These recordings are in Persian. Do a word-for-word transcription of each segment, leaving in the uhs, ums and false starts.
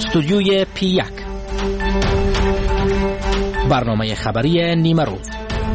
استودیوی پی یک، برنامه خبری نیمه روز.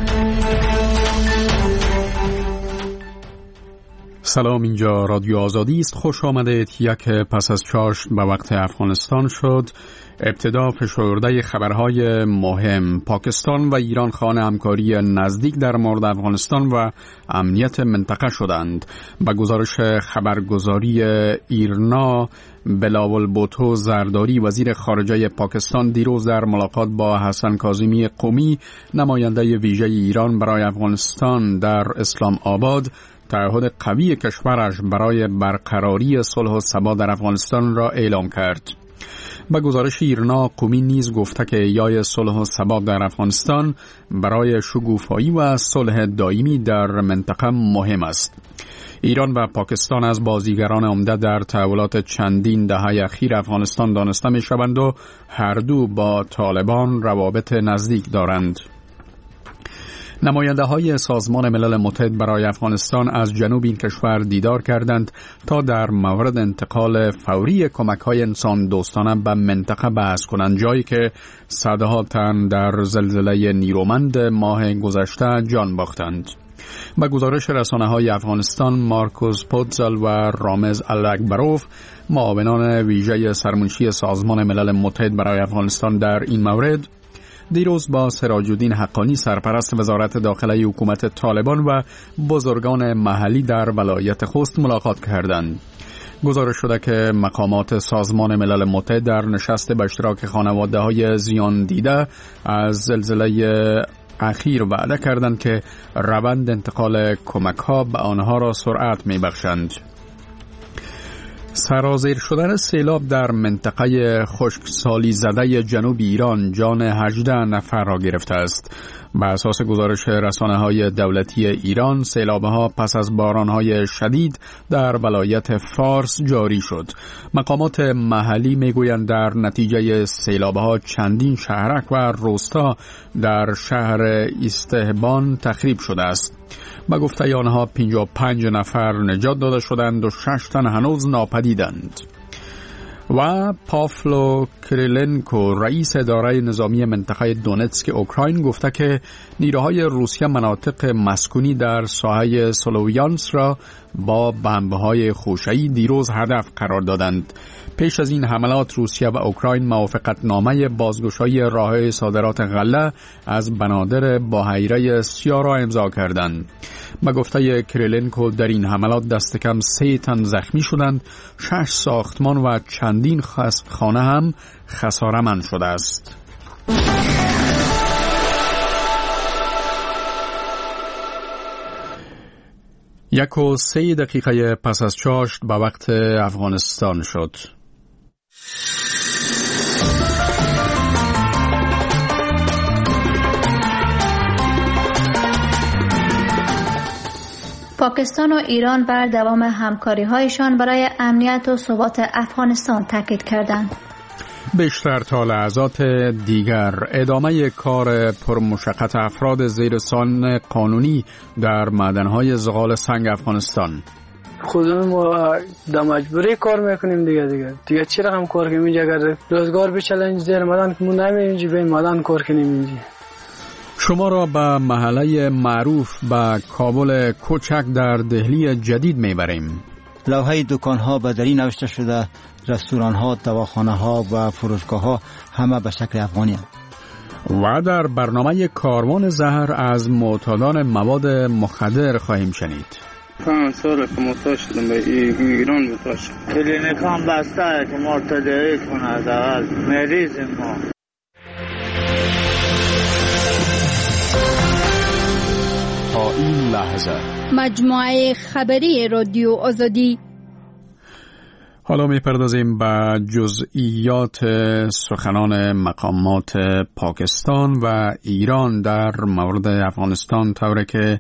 سلام، اینجا رادیو آزادی است. خوش آمدید. یک پس از چاشت به وقت افغانستان شد. ابتدا فشرده خبرهای مهم. پاکستان و ایران خواهان همکاری نزدیک در مورد افغانستان و امنیت منطقه شدند. به گزارش خبرگزاری ایرنا، بلاول بوتو زرداری وزیر خارجه پاکستان دیروز در ملاقات با حسن کاظمی قمی، نماینده ویژه ایران برای افغانستان در اسلام آباد، تعهد قوی کشورش برای برقراری صلح و ثبات در افغانستان را اعلام کرد. با گزارش ایرنا، قمی نیز گفته که احیای صلح و ثبات در افغانستان برای شکوفایی و صلح دائمی در منطقه مهم است. ایران و پاکستان از بازیگران عمده در تحولات چندین دهه اخیر افغانستان دانسته می شوند و هر دو با طالبان روابط نزدیک دارند. نماینده های سازمان ملل متحد برای افغانستان از جنوب این کشور دیدار کردند تا در مورد انتقال فوری کمک های انسان دوستانه به منطقه بحث کنند، جایی که صدها تن در زلزله نیرومند ماه گذشته جان باختند. با گزارش رسانه های افغانستان، مارکوس پوتزل و رامز الاکبروف، معاونان ویژه سرمنشی سازمان ملل متحد برای افغانستان در این مورد، دیروز با سراج الدین حقانی سرپرست وزارت داخلی حکومت طالبان و بزرگان محلی در ولایت خوست ملاقات کردند. گزارش شده که مقامات سازمان ملل متحد در نشست به اشتراک خانواده‌های زیان دیده از زلزله اخیر وعده کردند که روند انتقال کمک‌ها به آنها را سرعت می‌بخشند. سرازیر شدن سیلاب در منطقه خشکسالی زده جنوب ایران جان هجده نفر را گرفته است. بر اساس گزارش رسانه‌های دولتی ایران، سیلاب‌ها پس از باران‌های شدید در ولایت فارس جاری شد. مقامات محلی می‌گویند در نتیجه سیلاب‌ها چندین شهرک و روستا در شهر استهبان تخریب شده است. با گفته آنها پنجاه و پنج نفر نجات داده شدند و شش تن هنوز ناپدیدند. و پافلو کریلنکو، رئیس اداره نظامی منطقه دونتسک اوکراین، گفته که نیروهای روسیه مناطق مسکونی در ساحه سلویانس را با بمب‌های خوشه‌ای دیروز هدف قرار دادند. پیش از این حملات، روسیه و اوکراین موافقتنامه بازگشایی راه‌های صادرات غله از بنادر بحیره سیاه را امضا کردند. با گفته کریلنکو، در این حملات دست کم سه تن زخمی شدند، شش ساختمان و چندین خانه هم خساره‌مند شده است. یک و سه دقیقه پس از چاشت به وقت افغانستان شد. پاکستان و ایران بر دوام همکاری‌هایشان برای امنیت و ثبات افغانستان تاکید کردند. بیشتر تا لحظات دیگر ادامه کار پرمشقت افراد زیر سان قانونی در معدن‌های زغال سنگ افغانستان. خودمون ما در مجبوری کار میکنیم دیگه دیگه دیگه چی رقم کار کنیم اینجا؟ اگر روزگار بچلنج زیر مدن که ما نمی‌ایم به مدن کار کنیم اینجا. شما را به محله معروف به کابل کوچک در دهلی جدید میبریم. لوحه دکان‌ها به دری نوشته شده، رستوران‌ها، دواخانه‌ها و فروشگاه‌ها همه به شکل افغانی هستند. و در برنامه کاروان زهر از معتادان مواد مخدر خواهیم شنید. پنج سال که معتاد شدم به ایران معتاد شدم. کلینیک هم بسته که مرتدی کنه از اول مریضیم ما. تا این لحظه مجموعه خبری رادیو آزادی. حالا می‌پردازیم به جزئیات سخنان مقامات پاکستان و ایران در مورد افغانستان، طوری که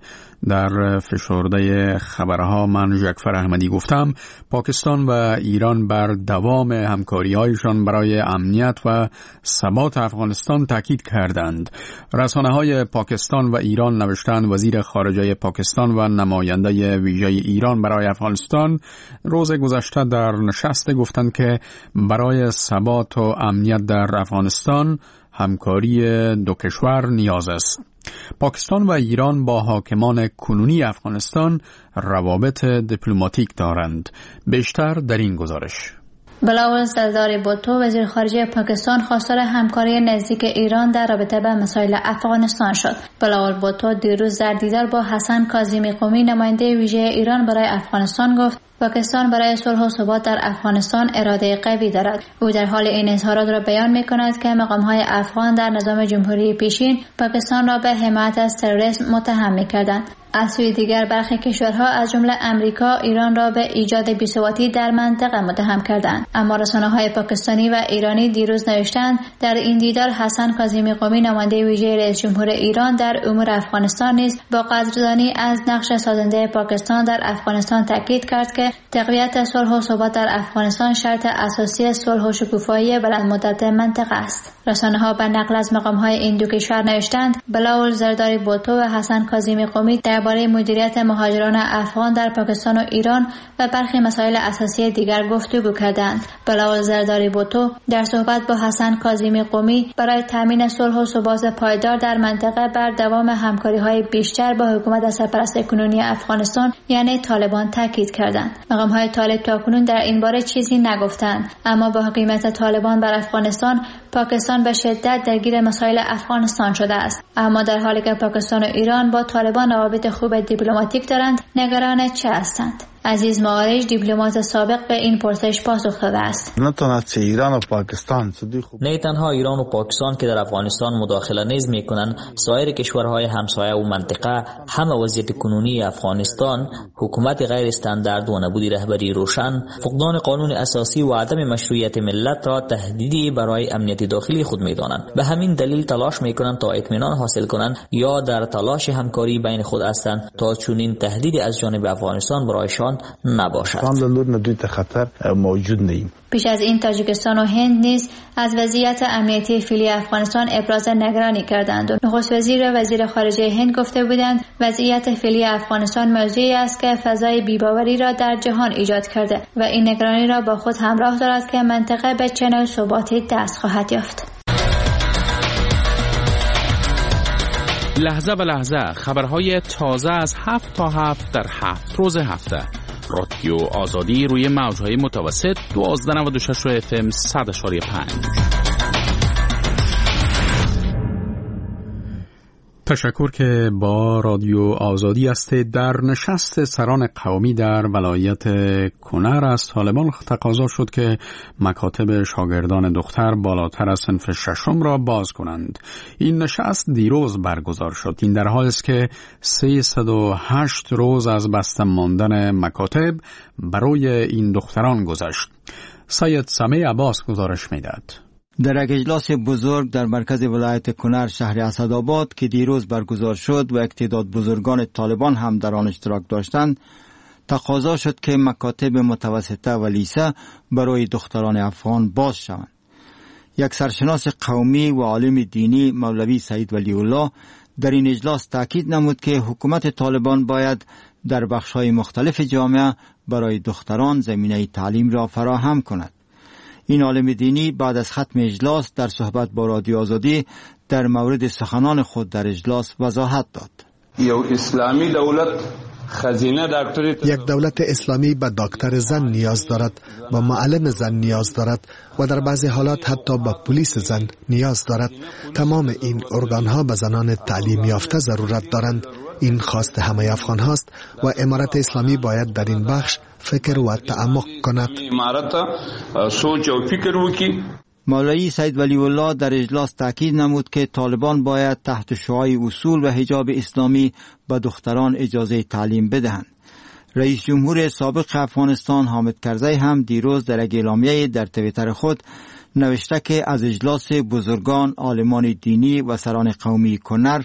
در فشرده خبرها من جعفر احمدی گفتم پاکستان و ایران بر دوام همکاری‌هایشان برای امنیت و ثبات افغانستان تاکید کردند. رسانه‌های پاکستان و ایران نوشتند وزیر خارجه پاکستان و نماینده ویژه ایران برای افغانستان روز گذشته در نشست گفتند که برای ثبات و امنیت در افغانستان همکاری دو کشور نیاز است. پاکستان و ایران با حاکمان کنونی افغانستان روابط دیپلماتیک دارند. بیشتر در این گزارش. بلاول زرداری بوتو وزیر خارجه پاکستان خواستار همکاری نزدیک ایران در رابطه با مسائل افغانستان شد. بلاول بوتو دیروز در دیدار با حسن کاظمی قمی نماینده ویژه ایران برای افغانستان گفت پاکستان برای صلح و ثبات در افغانستان اراده قوی دارد. او در حال این اظهارات را بیان می‌کند که مقام‌های افغان در نظام جمهوری پیشین پاکستان را به حمایت از تروریسم متهم می‌کردند. از سوی دیگر برخی کشورها از جمله امریکا ایران را به ایجاد بی‌ثباتی در منطقه متهم کردند. اما رسانه‌های پاکستانی و ایرانی دیروز نوشتند در این دیدار حسن کاظمی قمی نماینده ویژه رئیس جمهور ایران در امور افغانستان نیز با قدردانی از نقش سازنده پاکستان در افغانستان تاکید کرد که تقویت صلح و ثبات در افغانستان شرط اساسی صلح و شکوفایی بلند مدت منطقه است. رسانه‌ها به نقل از مقام‌های این دو کشور نوشتند بلاول زرداری بوتو و حسن کاظمی قمی درباره مدیریت مهاجران افغان در پاکستان و ایران و برخی مسائل اساسی دیگر گفتگو کردند. بلاول زرداری بوتو در صحبت با حسن کاظمی قمی برای تامین صلح و ثبات پایدار در منطقه بر دوام همکاری‌های بیشتر با حکومت سرپرست کنونی افغانستان یعنی طالبان تاکید کردند. مقام‌های طالب تاکنون در این باره چیزی نگفتند، اما با حکومت طالبان بر افغانستان پاکستان به شدت درگیر مسائل افغانستان شده است. اما در حالی که پاکستان و ایران با طالبان روابط خوب دیپلماتیک دارند، نگران چه هستند؟ عزیز معارج دیپلمات سابق به این پرسش پاسخ داده است. نه تنها ایران و پاکستان نه تنها ایران و پاکستان که در افغانستان مداخله نیز میکنند، سایر کشورهای همسایه و منطقه همه وضعیت کنونی افغانستان، حکومت غیر استاندارد و نبود رهبری روشن، فقدان قانون اساسی و عدم مشروعیت ملت را تهدیدی برای امنیت داخلی خود میدانند. به همین دلیل تلاش میکنند تا اطمینان حاصل کنند یا در تلاش همکاری بین خود هستند تا چنین تهدیدی از جانب افغانستان برایشان نباشد. خطر موجود نیم. پیش از این تاجیکستان و هند نیز از وضعیت امنیتی فعلی افغانستان ابراز نگرانی کردند و نخست وزیر و وزیر خارجه هند گفته بودند وضعیت فعلی افغانستان موضوعی است که فضای بی‌باوری را در جهان ایجاد کرده و این نگرانی را با خود همراه دارد که منطقه به چه نوع ثباتی دست خواهد یافت. لحظه به لحظه خبرهای تازه از هفت تا هفت در هفت روز هفته. رادیو آزادی روی موجهای متوسط دوازده نود و شش اف ام صد اشاری پنج. تشکر که با رادیو آزادی است. در نشست سران قومی در ولایت کنر از طالبان تقاضا شد که مکاتب شاگردان دختر بالاتر از صنف ششم را باز کنند. این نشست دیروز برگزار شد. این در حالی است که سیصد و هشت روز از بسته ماندن مکاتب برای این دختران گذشت. سید سمیع عباس گزارش می‌دهد. در یک اجلاس بزرگ در مرکز ولایت کنر شهر اسدآباد که دیروز برگزار شد و یک تعداد بزرگان طالبان هم در آن اشتراک داشتند، تقاضا شد که مکاتب متوسطه و لیسه برای دختران افغان باز شوند. یک سرشناس قومی و عالم دینی مولوی سید ولی الله در این اجلاس تاکید نمود که حکومت طالبان باید در بخش‌های مختلف جامعه برای دختران زمینه تعلیم را فراهم کند. این عالم دینی بعد از ختم اجلاس در صحبت با رادیو آزادی در مورد سخنان خود در اجلاس وضاحت داد. یو اسلامی دولت خزینه دکتری یک دولت اسلامی به دکتر زن نیاز دارد، به معلم زن نیاز دارد و در بعضی حالات حتی به پلیس زن نیاز دارد. تمام این ارگانها به زنان تعلیم یافته ضرورت دارند. این خواست همه افغان هاست و امارت اسلامی باید در این بخش فکر و تعمق کند. امارت سوچ و فکر وکړي. مولوی سید ولی الله در اجلاس تاکید نمود که طالبان باید تحت شعاع اصول و حجاب اسلامی به دختران اجازه تعلیم بدهند. رئیس جمهور سابق افغانستان حامد کرزی هم دیروز در یک اعلامیه در توییتر خود نوشته که از اجلاس بزرگان، عالمان دینی و سران قومی کنر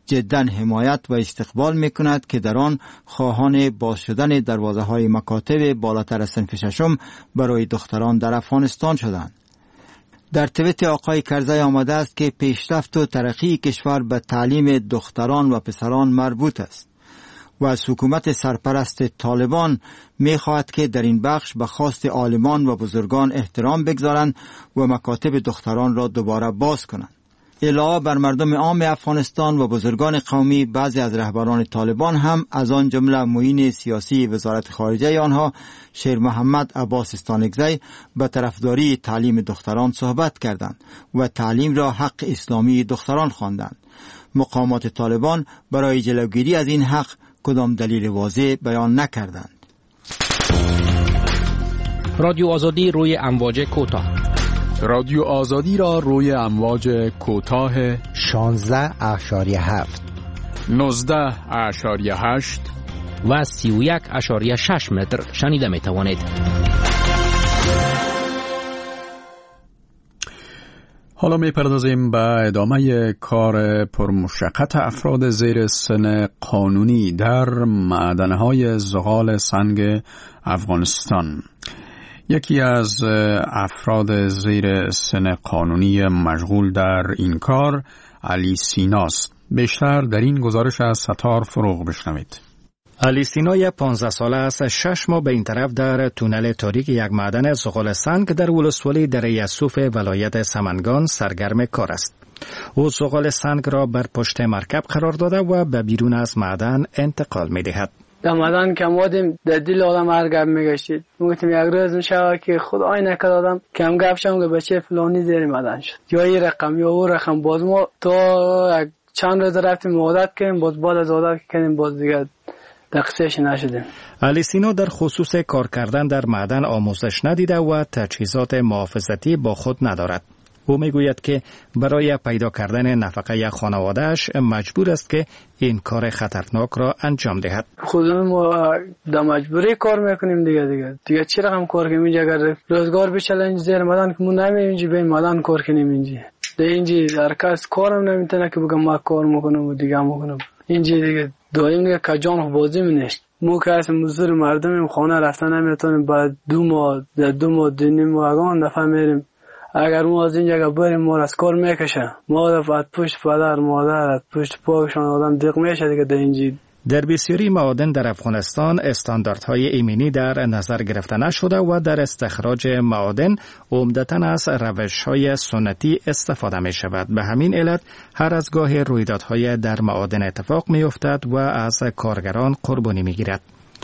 جداً حمایت و استقبال می کند که در آن خواهان باز شدن دروازه های مکاتب بالاتر صنف ششم برای دختران در افغانستان شدند. در توییت آقای کرزی آمده است که پیشرفت و ترقی کشور به تعلیم دختران و پسران مربوط است و از حکومت سرپرست طالبان می خواهد که در این بخش به خواست عالمان و بزرگان احترام بگذارند و مکاتب دختران را دوباره باز کنند. علاوه بر مردم عام افغانستان و بزرگان قومی، بعضی از رهبران طالبان هم از آن جمله معین سیاسی وزارت خارجه آنها شیر محمد عباس استانکزی به طرفداری تعلیم دختران صحبت کردند و تعلیم را حق اسلامی دختران خواندند. مقامات طالبان برای جلوگیری از این حق کدام دلیل واضح بیان نکردند. رادیو آزادی روی امواج کوتاه. رادیو آزادی را روی امواج کوتاه شانزده اشاریه هفت، نوزده اشاریه هشت و سی و یک اشاریه شش متر شنیده می توانید. حالا می پردازیم به ادامه کار پرمشقت افراد زیر سن قانونی در معدنهای زغال سنگ افغانستان. یکی از افراد زیر سن قانونی مشغول در این کار علی سیناست. بیشتر در این گزارش از ستار فروغ بشنوید. علی سینا پانزده ساله است. شش ماه به این طرف در تونل تاریک یک معدن زغال سنگ در ولسوالی دره یسوف ولایت سمنگان سرگرم کار است. او زغال سنگ را بر پشت مرکب قرار داده و به بیرون از معدن انتقال می دهد. در معدن که آمدیم در دل آدم هر گپ میگشتید. گفتیم یک روز میشه که خود آینه نکرد آدم کم گپ شم که بچه فلانی زیر معدن شد، یا این رقم یا اون رقم. باز ما تا چند روز رفتیم عادت کردیم، باز بعد از عادت کردیم باز دیگه دقیقش نشدیم. علی سینا در خصوص کار کردن در معدن آموزش ندیده و تجهیزات محافظتی با خود ندارد. او میگوید که برای پیدا کردن نفقه خانوادهش مجبور است که این کار خطرناک را انجام دهد. خودمون ما در مجبوری کار میکنیم دیگه دیگه دیگه چی رقم کار کنیم اینجا؟ اگر روزگار بچله اینجا زیر مدن که ما نمیم اینجا به مدن کار کنیم اینجا ده اینجا هر کس کارم نمیتونه که بگم ما کار میکنم و دیگه میکنم اینجا دیگه دایم دیگه کجان بازی منیشت. مو که از مزدور مردمیم خانه رفتن نمیتونیم. بعد دو ماه در دو ماه دو ماه اگان دفعه میریم. اگر ما از اینجا بریم ما از کار میکشه، ما از پشت پدر مادر از پشت پاکشان آدم دیق میشه دیگه در اینجا. در بسیاری معادن در افغانستان استانداردهای ایمنی در نظر گرفته نشده و در استخراج معادن عمدتاً از روش‌های سنتی استفاده می شود. به همین علت هر از گاه رویدادهای در معادن اتفاق می افتد و از کارگران قربانی می گیرد.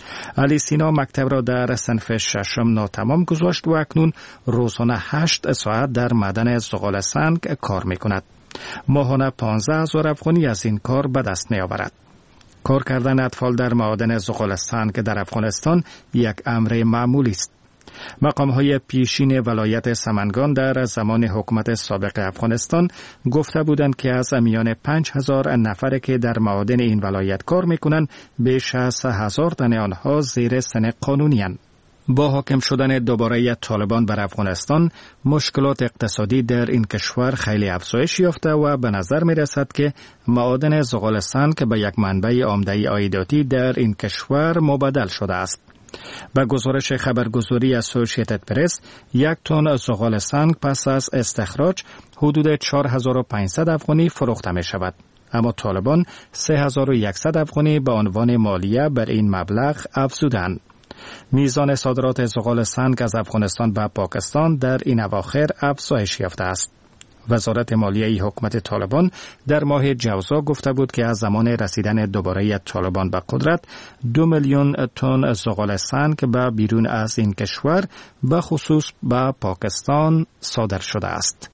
علی سینا مکتب را در صنف ششم ناتمام گذاشت و اکنون روزانه هشت ساعت در معدن زغال سنگ کار می کند. ماهانه پانزده هزار افغانی از این کار به دست می آورد. کار کردن اطفال در معادن زغال سنگ در افغانستان یک امر معمولی است. مقام‌های پیشین ولایت سمنگان در زمان حکومت سابق افغانستان گفته بودند که از میان پنج هزار نفر که در معادن این ولایت کار می‌کنند بیش از هزار تن آنها زیر سن قانونی اند. با حاکم شدن دوباره طالبان بر افغانستان مشکلات اقتصادی در این کشور خیلی افزایش یافته و به نظر می رسد که معادن زغال سنگ به یک منبع عمده عایداتی در این کشور مبدل شده است. به گزارش خبرگزاری اسوسییتد پرس، یک تن زغال سنگ پس از استخراج حدود چهار هزار و پانصد افغانی فروخته می شود. اما طالبان سه هزار و صد افغانی به عنوان مالیه بر این مبلغ افزودند. میزان صادرات زغال سنگ از افغانستان به پاکستان در این اواخر افزایش یافته است. وزارت مالیه حکومت طالبان در ماه جوزا گفته بود که از زمان رسیدن دوباره طالبان به قدرت دو میلیون تن زغال سنگ به بیرون از این کشور به خصوص به پاکستان صادر شده است.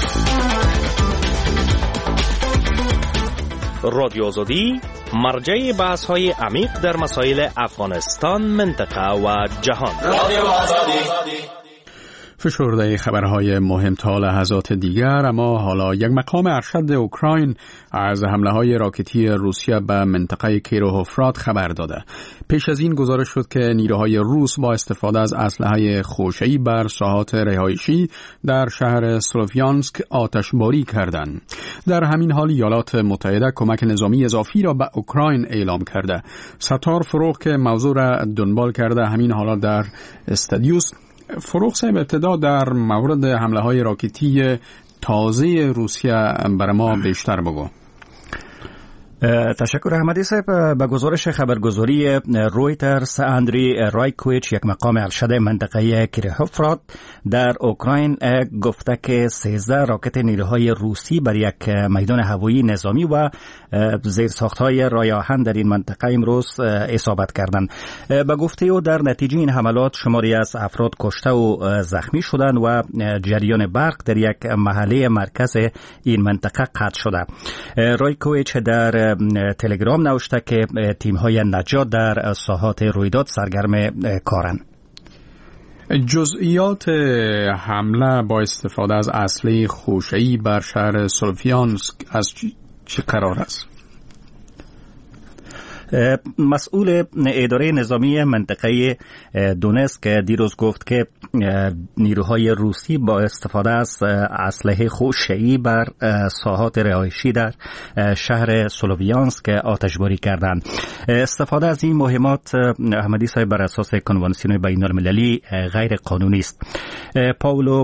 رادیو آزادی مرجع بحث های عمیق در مسائل افغانستان، منطقه و جهان. رادیو آزادی. فشرده خبرهای مهم تا لحظات دیگر، اما حالا یک مقام ارشد اوکراین از حمله های راکتی روسیه به منطقه کیروهوفرات خبر داده. پیش از این گزارش شد که نیروهای روس با استفاده از اسلحه خوشه‌ای بر ساحات رهایشی در شهر سلوفیانسک آتشباری کردند. در همین حال ایالات متحده کمک نظامی اضافی را به اوکراین اعلام کرده. ستار فروغ که موضوع را دنبال کرده همین حالا در استادیوس. فروغ صاحب، ابتدا در مورد حمله های راکتی تازه روسیه برای ما بیشتر بگو. تشکر احمدی صاحب. به گزارش خبرگزاری رویترز، اندری رایکویچ، یک مقام ارشد منطقه کیروهوفرات در اوکراین، گفته که سیزده راکت نیروهای روسی بر یک میدان هوایی نظامی و زیرساخت‌های راه آهن در این منطقه امروز اصابت کردند. به گفته او در نتیجه این حملات شماری از افراد کشته و زخمی شدند و جریان برق در یک محله مرکز این منطقه قطع شده. رایکویچ در تلگرام نوشته که تیم‌های نجات در ساحات رویداد سرگرم کارند. جزئیات حمله با استفاده از اسلحه خوشه‌ای بر شهر سلوفیانسک از چه قرار است؟ مسئول اداره نظامی منطقه دونسک دیروز گفت که نیروهای روسی با استفاده از اسلحه خوشه‌ای بر ساحات رهایشی در شهر سلوویانسک آتشباری کردند. استفاده از این مهمات احمدی صاحب بر اساس کنوانسیون بین‌المللی غیر قانونی است. پاولو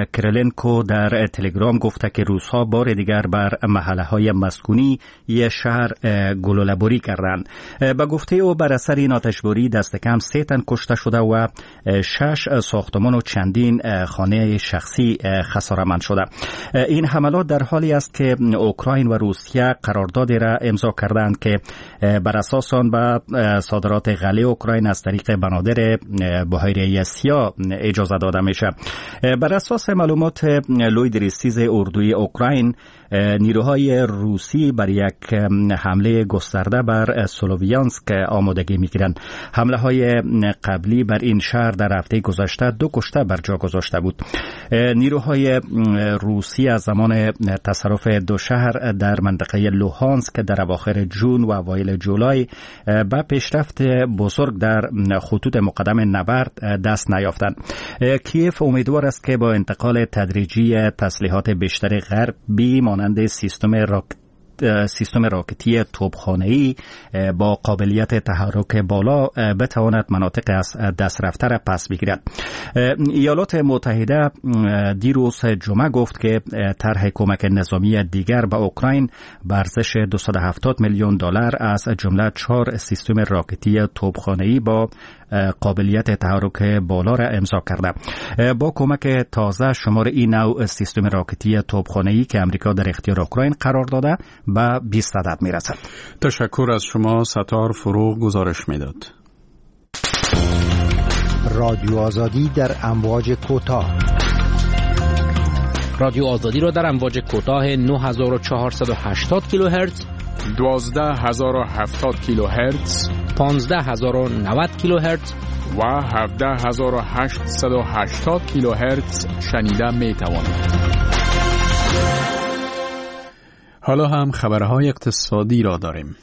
کرلنکو در تلگرام گفته که روس‌ها بار دیگر بر محله‌های مسکونی یک شهر گلوله‌باری کردند. به گفته او بر اثر این آتشباری دست کم سه تن کشته شده و شش ساختمان و چندین خانه شخصی خساره‌مند شده. این حملات در حالی است که اوکراین و روسیه قراردادی را امضا کردند که بر اساس آن به صادرات غله اوکراین از طریق بنادر بحیره سیاه اجازه داده میشه. بر اساس معلومات لوید ریستیز اردوی اوکراین، نیروهای روسی بر یک حمله گسترده بر سلوویانسک آمادگی میگیرند. حمله های قبلی بر این شهر در هفته گذشته دو کشته بر جا گذاشته بود. نیروهای روسی از زمان تصرف دو شهر در منطقه لوهانسک در اواخر جون و اوایل جولای به پیشرفت بزرگ در خطوط مقدم نبرد دست نیافتند. کیف امیدوار است که با انتقال تدریجی تسلیحات بیشتر غربی مانند سیستم راکت سیستم راکتی توپخانه‌ای با قابلیت تحرک بالا بتواند مناطق از دست رفته را پس بگیرد. ایالات متحده دیروز جمعه گفت که طرح کمک نظامی دیگر به اوکراین به ارزش دویست و هفتاد میلیون دلار از جمله چهار سیستم راکتی توپخانه‌ای با قابلیت تحرک بالا را امضا کرده. با کمک تازه شمار این نوع سیستم راکتی توپخانه‌ای که امریکا در اختیار اوکراین قرار داده به بیست عدد میرسد. تشکر از شما. ستار فروغ گزارش میداد. رادیو آزادی در امواج کوتاه. رادیو آزادی را در امواج کوتاه نه هزار و چهارصد و هشتاد کیلوهرتز، دوازده هزار و هفتاد کیلوهرتز، پانزده هزار و نود کیلوهرتز و هفده هزار و هشتصد و هشتاد کیلوهرتز شنیده می توانید. حالا هم خبرهای اقتصادی را داریم.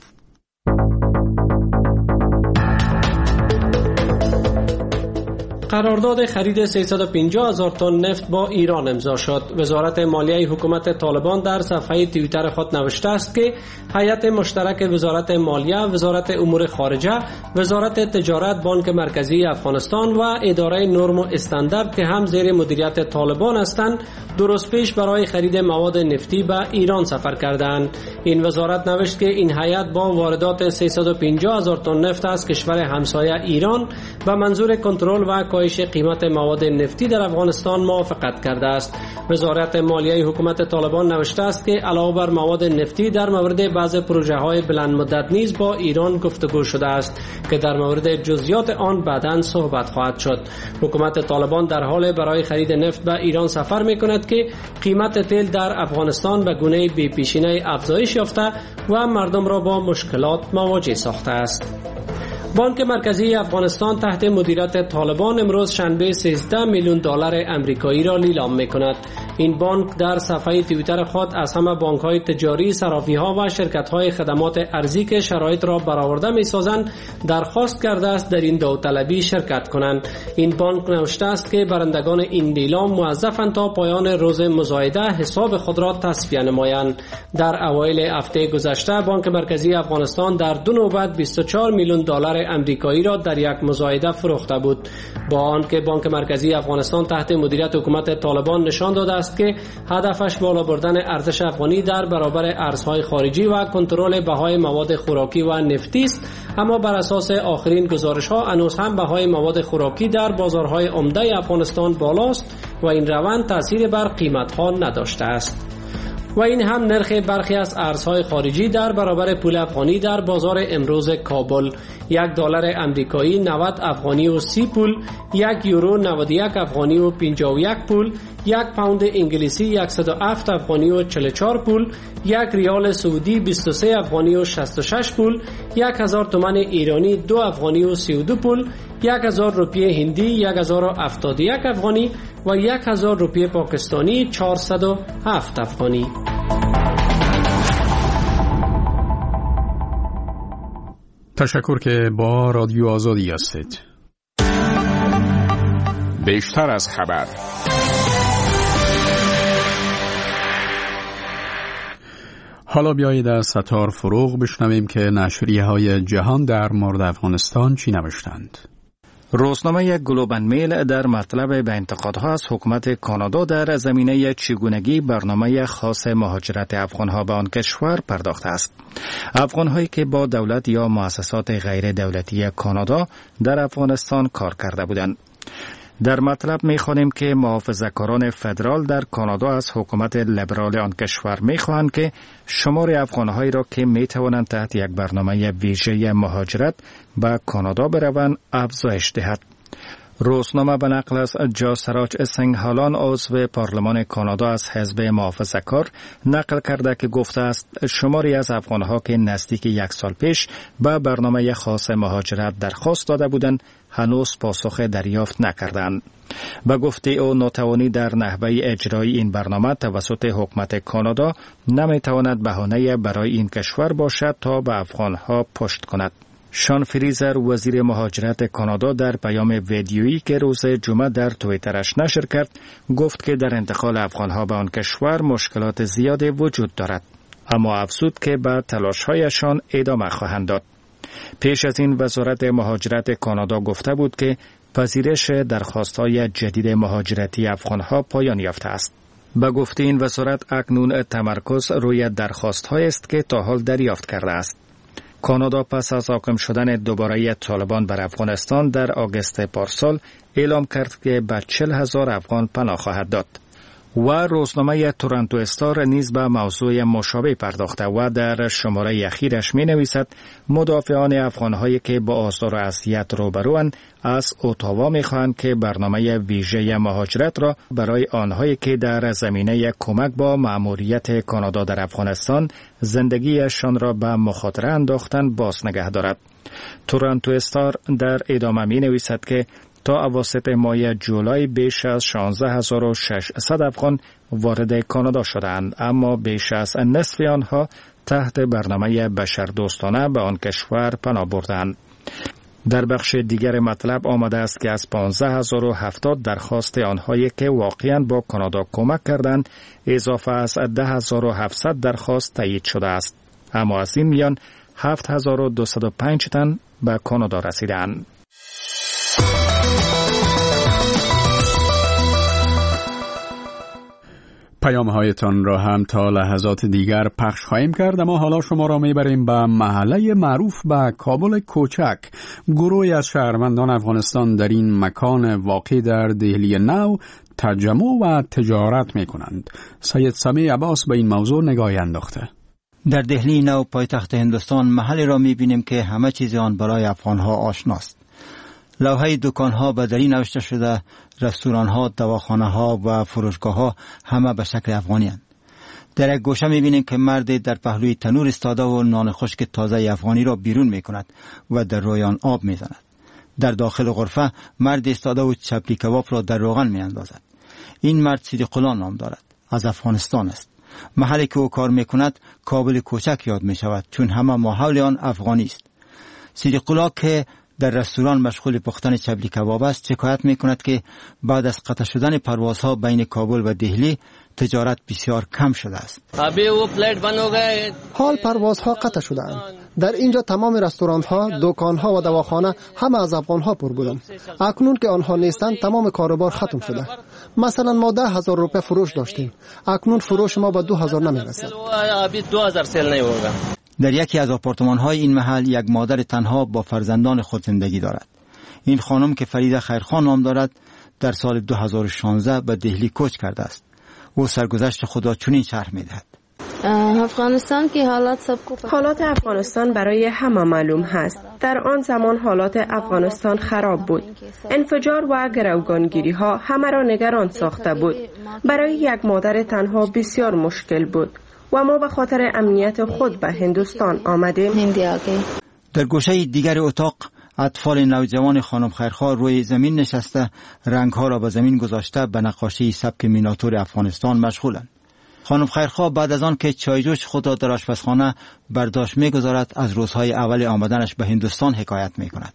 قرارداد خرید سیصد و پنجاه هزار تن نفت با ایران امضا شد. وزارت مالیه حکومت طالبان در صفحه توییتر خود نوشته است که هیئت مشترک وزارت مالیه، وزارت امور خارجه، وزارت تجارت، بانک مرکزی افغانستان و اداره نرم و استاندارد که هم زیر مدیریت طالبان هستند، درست پیش برای خرید مواد نفتی به ایران سفر کردند. این وزارت نوشت که این هیئت با واردات سیصد و پنجاه هزار تن نفت از کشور همسایه ایران به منظور کنترل و کاهش قیمت مواد نفتی در افغانستان موافقت کرده است. وزارت مالیه حکومت طالبان نوشته است که علاوه بر مواد نفتی در مورد بعضی پروژه های بلند مدت نیز با ایران گفتگو شده است که در مورد جزئیات آن بعداً صحبت خواهد شد. حکومت طالبان در حال برای خرید نفت به ایران سفر می‌کند که قیمت تیل در افغانستان به گونه بی‌پیشینه افزایش یافته و مردم را با مشکلات مواجه ساخته است. بانک مرکزی افغانستان تحت مدیریت طالبان امروز شنبه سیزده میلیون دلار امریکایی را لیلام می‌کند. این بانک در صفحه توییتر خود از همه بانک‌های تجاری، صرافی‌ها و شرکت‌های خدمات ارزی که شرایط را برآورده می‌سازند درخواست کرده است در این داوطلبی شرکت کنند. این بانک نوشته است که برندگان این لیلام موظفند تا پایان روز مزایده حساب خود را تصفیه نمایند. در اوایل هفته گذشته بانک مرکزی افغانستان در دو نوبت بیست و چهار میلیون دلار امریکایی را در یک مزایده فروخته بود. با آنکه بانک مرکزی افغانستان تحت مدیریت حکومت طالبان نشان داده است که هدفش بالا بردن ارزش افغانی در برابر ارزهای خارجی و کنترل بهای مواد خوراکی و نفتی است، اما بر اساس آخرین گزارش‌ها هنوز هم بهای مواد خوراکی در بازارهای عمده افغانستان بالاست و این روند تأثیر بر قیمت‌ها نداشته است. و این هم نرخ برخی از ارزهای خارجی در برابر پول افغانی در بازار امروز کابل: یک دلار امریکایی نود افغانی و سی پول، یک یورو نود و یک افغانی و پنجاه و یک پول، یک پوند انگلیسی صد و هفت افغانی و چهل و چهار پول، یک ریال سعودی بیست و سه افغانی و شصت و شش پول، یک هزار تومان ایرانی دو افغانی و سی و دو پول، یک هزار روپیه هندی یک هزار و هفتاد و یک افغانی و یک هزار روپیه پاکستانی چهارصد و هفت افغانی. تشکر که با رادیو آزادی هستید. بیشتر از خبر. حالا بیایید از ستار فروغ بشنویم که نشریه های جهان در مورد افغانستان چی نوشتند. روزنامه گلوب اند میل در مطلب به انتقادها از حکومت کانادا در زمینه چگونگی برنامه خاص مهاجرت افغانها به آن کشور پرداخته است. افغانهایی که با دولت یا مؤسسات غیر دولتی کانادا در افغانستان کار کرده بودند. در مطلب می‌خوانیم که محافظه‌کاران فدرال در کانادا از حکومت لیبرال آن کشور می‌خواهند که شمار افغان‌هایی را که می‌توانند تحت یک برنامه ویژه مهاجرت به کانادا بروند افزایش دهد. روزنامه به نقل از جاسراج سنگهالان عضو پارلمان کانادا از حزب محافظه‌کار نقل کرده که گفته است شماری از افغان‌ها که نزدیک یک سال پیش به برنامه خاص مهاجرت درخواست داده بودند هنوز پاسخ دریافت نکردند. به گفته او ناتوانی در نحوه اجرای این برنامه توسط حکومت کانادا نمیتواند بهانه برای این کشور باشد تا به افغان‌ها پشت کند. شان فریزر وزیر مهاجرت کانادا در پیام ویدیویی که روز جمعه در توییترش نشر کرد گفت که در انتقال افغانها به آن کشور مشکلات زیادی وجود دارد، اما افزود که به تلاش‌هایشان ادامه خواهند داد. پیش از این وزارت مهاجرت کانادا گفته بود که پذیرش درخواست‌های جدید مهاجرتی افغانها پایان یافته است. به گفته این وزارت اکنون تمرکز روی درخواست‌هایی است که تا حال دریافت کرده است. کانادا پس از حاکم شدن دوباره طالبان بر افغانستان در آگوست پارسال اعلام کرد که به چهل هزار افغان پناه خواهد داد. و روزنامه تورنتو استار نیز به موضوع مشابه پرداخته و در شماره اخیرش می نویسد مدافعان افغانهایی که با آزار و اذیت روبروند از اتاوا می خواهند که برنامه ویژه مهاجرت را برای آنهایی که در زمینه کمک با مأموریت کانادا در افغانستان زندگیشان را به مخاطره انداختن باز نگه دارد. تورنتو استار در ادامه می نویسد که تا اواسط ماه جولای بیش از شانزده هزار و ششصد افغان وارد کانادا شدند، اما بیش از نصف آنها تحت برنامه بشردوستانه به آن کشور پناه بردند. در بخش دیگر مطلب آمده است که از پانزده هزار و هفتاد درخواست آنهایی که واقعاً با کانادا کمک کردند اضافه از ده هزار و هفتصد درخواست تایید شده است، اما از این میان هفت هزار و دویست و پنج تن به کانادا رسیدند. پیام هایتان را هم تا لحظات دیگر پخش خواهیم کرد، اما حالا شما را میبریم به محله معروف به کابل کوچک. گروهی از شهروندان افغانستان در این مکان واقع در دهلی نو تجمع و تجارت می کنند. سید سمیع عباس به این موضوع نگاهی انداخته. در دهلی نو پایتخت هندوستان محلی را می بینیم که همه چیز آن برای افغانها آشناست. لوحه دکان‌ها به دری نوشته شده، رستوران‌ها، دواخانه‌ها و فروشگاه‌ها همه به شکل افغانی هستند. در یک گوشه می‌بینیم که مرد در پهلوی تنور ایستاده و نان خشک تازه افغانی را بیرون می‌کند و در رویان آب می‌زند. در داخل غرفه مرد ایستاده و چپلی کباب را در روغن می‌اندازد. این مرد صدیق‌الله نام دارد. از افغانستان است. محلی که او کار می‌کند کابل کوچک یاد می‌شود چون همه ماحول آن افغانی است. صدیق‌الله که در رستوران مشغول پختن چپلی کباب است شکایت می‌کند که بعد از قطع شدن پروازها بین کابل و دهلی تجارت بسیار کم شده است. حال پروازها قطع شده‌اند. در اینجا تمام رستوران‌ها، دکان‌ها و دواخانه همه از افغان‌ها پر بودند. اکنون که آنها نیستند تمام کاروبار ختم شده. مثلا ما ده هزار روپیه فروش داشتیم. اکنون فروش ما به دو هزار نمی‌رسد. در یکی از آپارتمان‌های این محل یک مادر تنها با فرزندان خود زندگی دارد. این خانم که فریده خیرخان نام دارد در سال دو هزار و شانزده به دهلی کوچ کرده است. او سرگذشت خود را چنین شرح می‌دهد. افغانستان که حالات سب حالات افغانستان برای همه معلوم هست. در آن زمان حالات افغانستان خراب بود. انفجار و گروگانگیری ها همه را نگران ساخته بود. برای یک مادر تنها بسیار مشکل بود و ما به خاطر امنیت خود به هندوستان آمدیم. در گوشه دیگر اتاق اطفال نوجوان خانم خیرخواه روی زمین نشسته رنگها را به زمین گذاشته به نقاشی سبک میناتور افغانستان مشغولند. خانم خیرخواه بعد از آن که چایجوش خود را در آشپزخانه برداشت می‌گذارد از روزهای اول آمدنش به هندوستان حکایت می‌کند.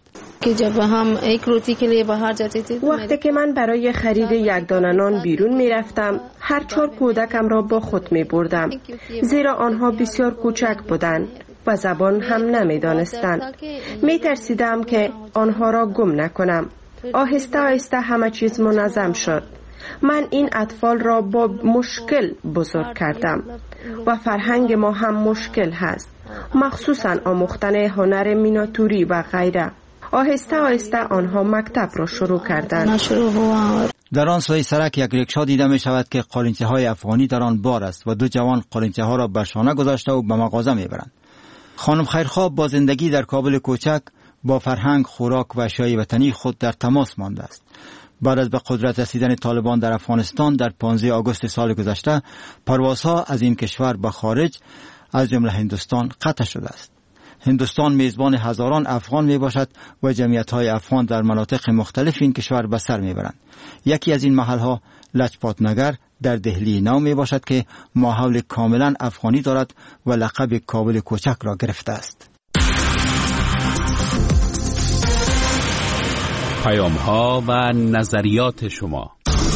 وقتی که من برای خرید یک دانه نان بیرون می‌رفتم هر چهار کودکم را با خود می‌بردم زیرا آنها بسیار کوچک بودند و زبان هم نمی‌دانستند. می‌ترسیدم که آنها را گم نکنم. آهسته آهسته همه چیز منظم شد. من این اطفال را با مشکل بزرگ کردم و فرهنگ ما هم مشکل هست، مخصوصا آموختن هنر میناتوری و غیره. آهسته آهسته آنها مکتب را شروع کردند. در آن سوی سرک یک ریکشا دیده می شود که قالنچه های افغانی در آن بار است و دو جوان قالنچه ها را بر شانه گذاشته و به مغازه می برند. خانم خیرخواه با زندگی در کابل کوچک با فرهنگ، خوراک و اشیای وطنی خود در تماس مانده است. بعد از به قدرت رسیدن طالبان در افغانستان در پانزده آگوست سال گذشته پروازها از این کشور به خارج از جمله هندوستان قطع شده است. هندوستان میزبان هزاران افغان می باشد و جمعیت‌های افغان در مناطق مختلف این کشور به سر می برند. یکی از این محل‌ها لجپات نگر در دهلی نو می باشد که ماحول کاملا افغانی دارد و لقب کابل کوچک را گرفته است. پیام‌ها و نظریات شما.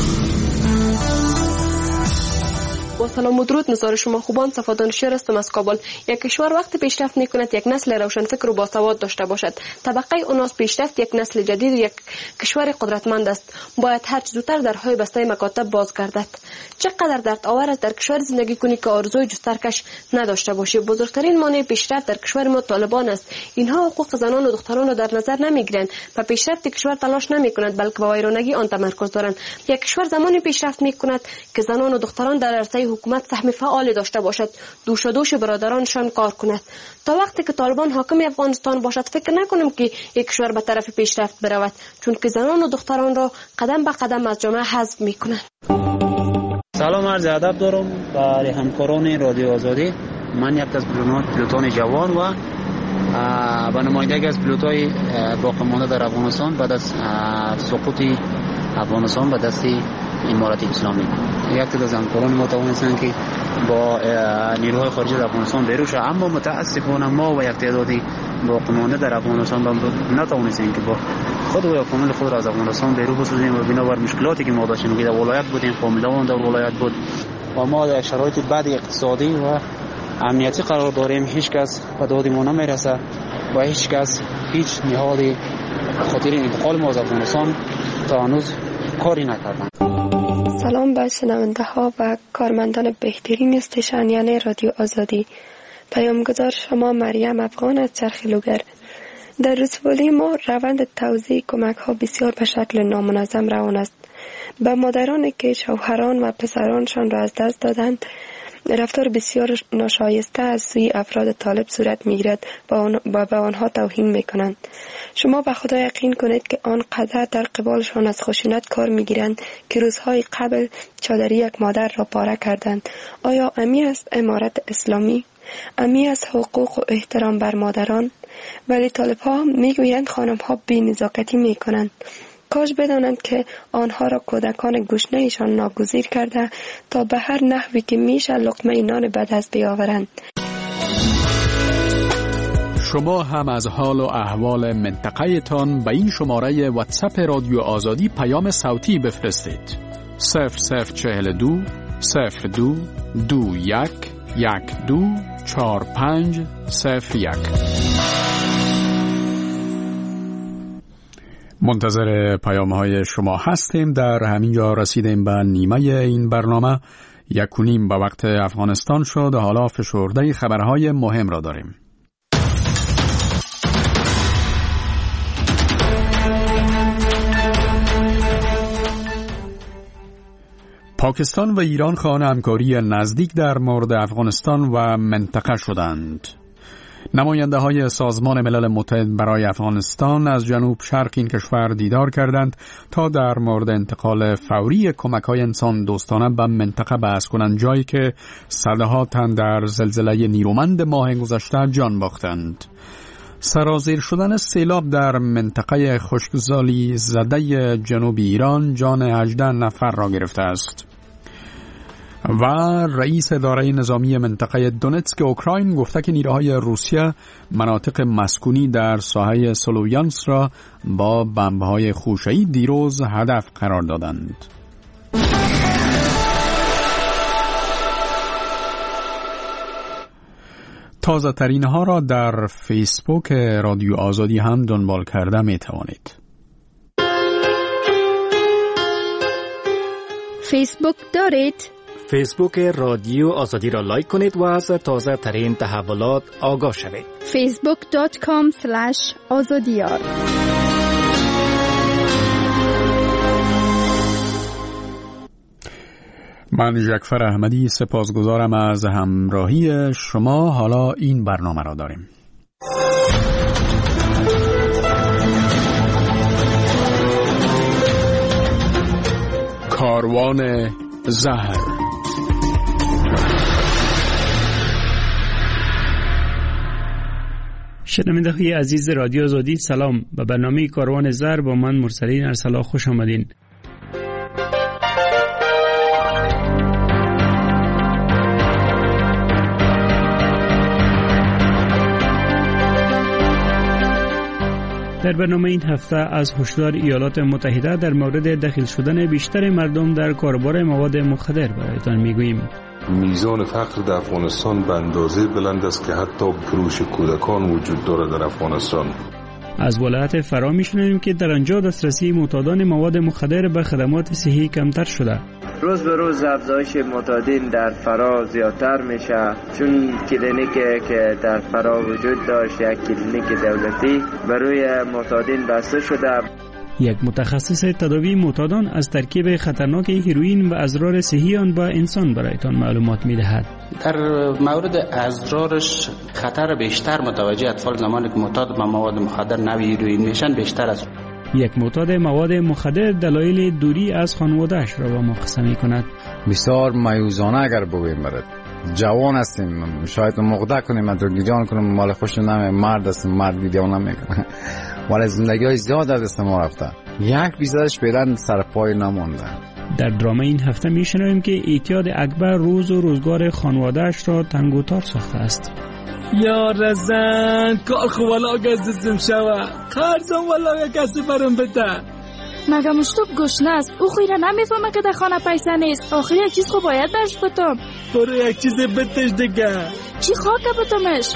با سلام و درود، نظر شما خوبان. صفادان شیر هستم از کابل. یک کشور وقتی پیشرفت میکند یک نسل روشنفکر و باسواد داشته باشد. طبقه اوناس پیشرفت یک نسل جدید و یک کشور قدرتمند است. باید هر چه زودتر درهای بسته مکاتب باز گردد. چقدر درد آور است در کشور زندگی کنی که آرزوی جسترکش نداشته باشی. بزرگترین مانع پیشرفت در کشور ما طالبان است. اینها حقوق زنان و دختران را در نظر نمیگیرند و پیشرفت کشور تلاش نمیکنند بلکه به ویرانگی آن تمرکز دارند. یک کشور زمانی پیشرفت میکند که زنان و دختران در عرصه حکومت سهم فعال داشته باشد، دوش و دوش برادرانشان کار کند. تا وقتی که طالبان حاکم افغانستان باشد فکر نکنم که یک کشور به طرف پیشرفت برود، چون که زنان و دختران را قدم به قدم از جامعه حذف میکنند. سلام، عرض ادب دارم برای همکاران رادیو آزادی. من یک از پیلوتان جوان و به نمایندگی از پیلوتای باقی مانده در افغانستان بعد از سقوط افغانستان به دست امارات اسلامی، یک تعداد از همکاران ما توانستند که با نیروهای خارجی در افغانستان بیرون شوند، اما متاسفانه ما و یک تعدادی باقی مانده در افغانستان نتوانستیم که با خود و کامل خود را از افغانستان بیرون بسازیم و بنابر مشکلاتی که ما داشتیم که در ولایت بودیم، فامیلمون در ولایت بود و ما در شرایط بد اقتصادی و امنیتی قرار داریم. هیچ کس به داد ما نمیرسه و هیچ کس هیچ نهادی خاطر انتقال ما از افغانستان تا هنوز کاری نکردن. سلام به شنونده ها و کارمندان بهترین استیشن یعنی رادیو آزادی. پیامگذار شما مریم افغان از چرخ لوگر. در رسولی ما روند توزیع کمک ها بسیار به شکل نامنظم روان است. به مادرانی که شوهران و پسرانشان را از دست دادند رفتار بسیار ناشایسته از سوی افراد طالب صورت میگیرد و به آنها توهین میکنند. شما به خدا یقین کنید که آنقدر در قبالشان از خشونت کار میگیرند که روزهای قبل چادری یک مادر را پاره کردند. آیا امی است امارت اسلامی؟ امی است حقوق و احترام بر مادران؟ ولی طالب ها میگویند خانم ها بی نزاکتی میکنند. کاش بدانند که آنها را کودکان گشنه‌شان ناگزیر کرده تا به هر نحوی که میشه لقمه نان به دست بیاورند. شما هم از حال و احوال منطقه تان به این شماره واتساپ رادیو آزادی پیام صوتی بفرستید. صفر صفر چهل دو صفر دو دو یک یک دو چهار پنج صفر یک. منتظر پیام های شما هستیم. در همین جا رسیدیم به نیمه این برنامه. یک و نیم به وقت افغانستان شد. حالا فشرده خبرهای مهم را داریم. پاکستان و ایران خواهان همکاری نزدیک در مورد افغانستان و منطقه شدند. نماینده های سازمان ملل متحد برای افغانستان از جنوب شرق این کشور دیدار کردند تا در مورد انتقال فوری کمک های انسان دوستانه به منطقه بحث کنند، جایی که صدها تن در زلزله نیرومند ماه گذشته جان باختند. سرازیر شدن سیلاب در منطقه خشکسالی زده جنوب ایران جان هجده نفر را گرفته است. و رئیس اداره نظامی منطقه دونتسک اوکراین گفته که نیروهای روسیه مناطق مسکونی در ساحه سلویانس را با بمب‌های خوشه‌ای دیروز هدف قرار دادند. تازه ترین ها را در فیسبوک رادیو آزادی هم دنبال کرده می توانید. فیسبوک دارید؟ فیسبوک رادیو آزادی را لایک کنید و از تازه ترین تحولات آگاه شوید. فیسبوک دات کام اسلش آزادیار. من جعفر احمدی سپاسگزارم از همراهی شما. حالا این برنامه را داریم. کاروان زهر. شنوندگان عزیز رادیو آزادی، سلام. به برنامه کاروان زهر با من مرسلین ارسلا خوش آمدین. در برنامه این هفته از هشدار ایالات متحده در مورد دخیل شدن بیشتر مردم در کاربر مواد مخدر برایتان میگوییم. میزان فقر در افغانستان به اندازه بلند است که حتی فروش کودکان وجود دارد در افغانستان. از ولایت فرا میشنویم که در آنجا دسترسی معتادان مواد مخدر به خدمات صحی کمتر شده. روز به روز افزایش معتادین در فرا زیادتر میشه، چون کلینیکی که در فرا وجود داشت یک کلینیک دولتی برای معتادین بسته شده. یک متخصص تداوی معتادان از ترکیب خطرناک هیروئین و اضرار صحی آن به انسان برایتان معلومات میدهد. در مورد اضرارش خطر بیشتر متوجه اطفال زمانی که معتاد به مواد مخدر نوع هیروئین میشن بیشتر است. یک معتاد مواد مخدر دلایل دوری از خانواده‌اش را با ما قسم می‌کند. بسیار مایوسانه اگر بگوییم برد. جوان هستیم، شاید مقدر کنیم، تو گیجان کنیم، مال خوش نمی مرد هستیم، مرد گیجان نمیکنه. ولی زندگی های زیاد از دست ما رفته. یک بیزدش فعلا سر پای نمانده. در درام این هفته میشنویم که اعتیاد اکبر روز و روزگار خانواده‌اش را تنگ و تار ساخته است. یا رزن کار خو والا گزدم شوا خرزم والا یک کسی برم بده. مگه مشتوب گشنه است؟ او خویره نمیفهمه که در خانه پیسه نیست. آخر یک چیز خو باید برش بتم. برو یک چیز بتش دیگه. چی خاکه بتمش؟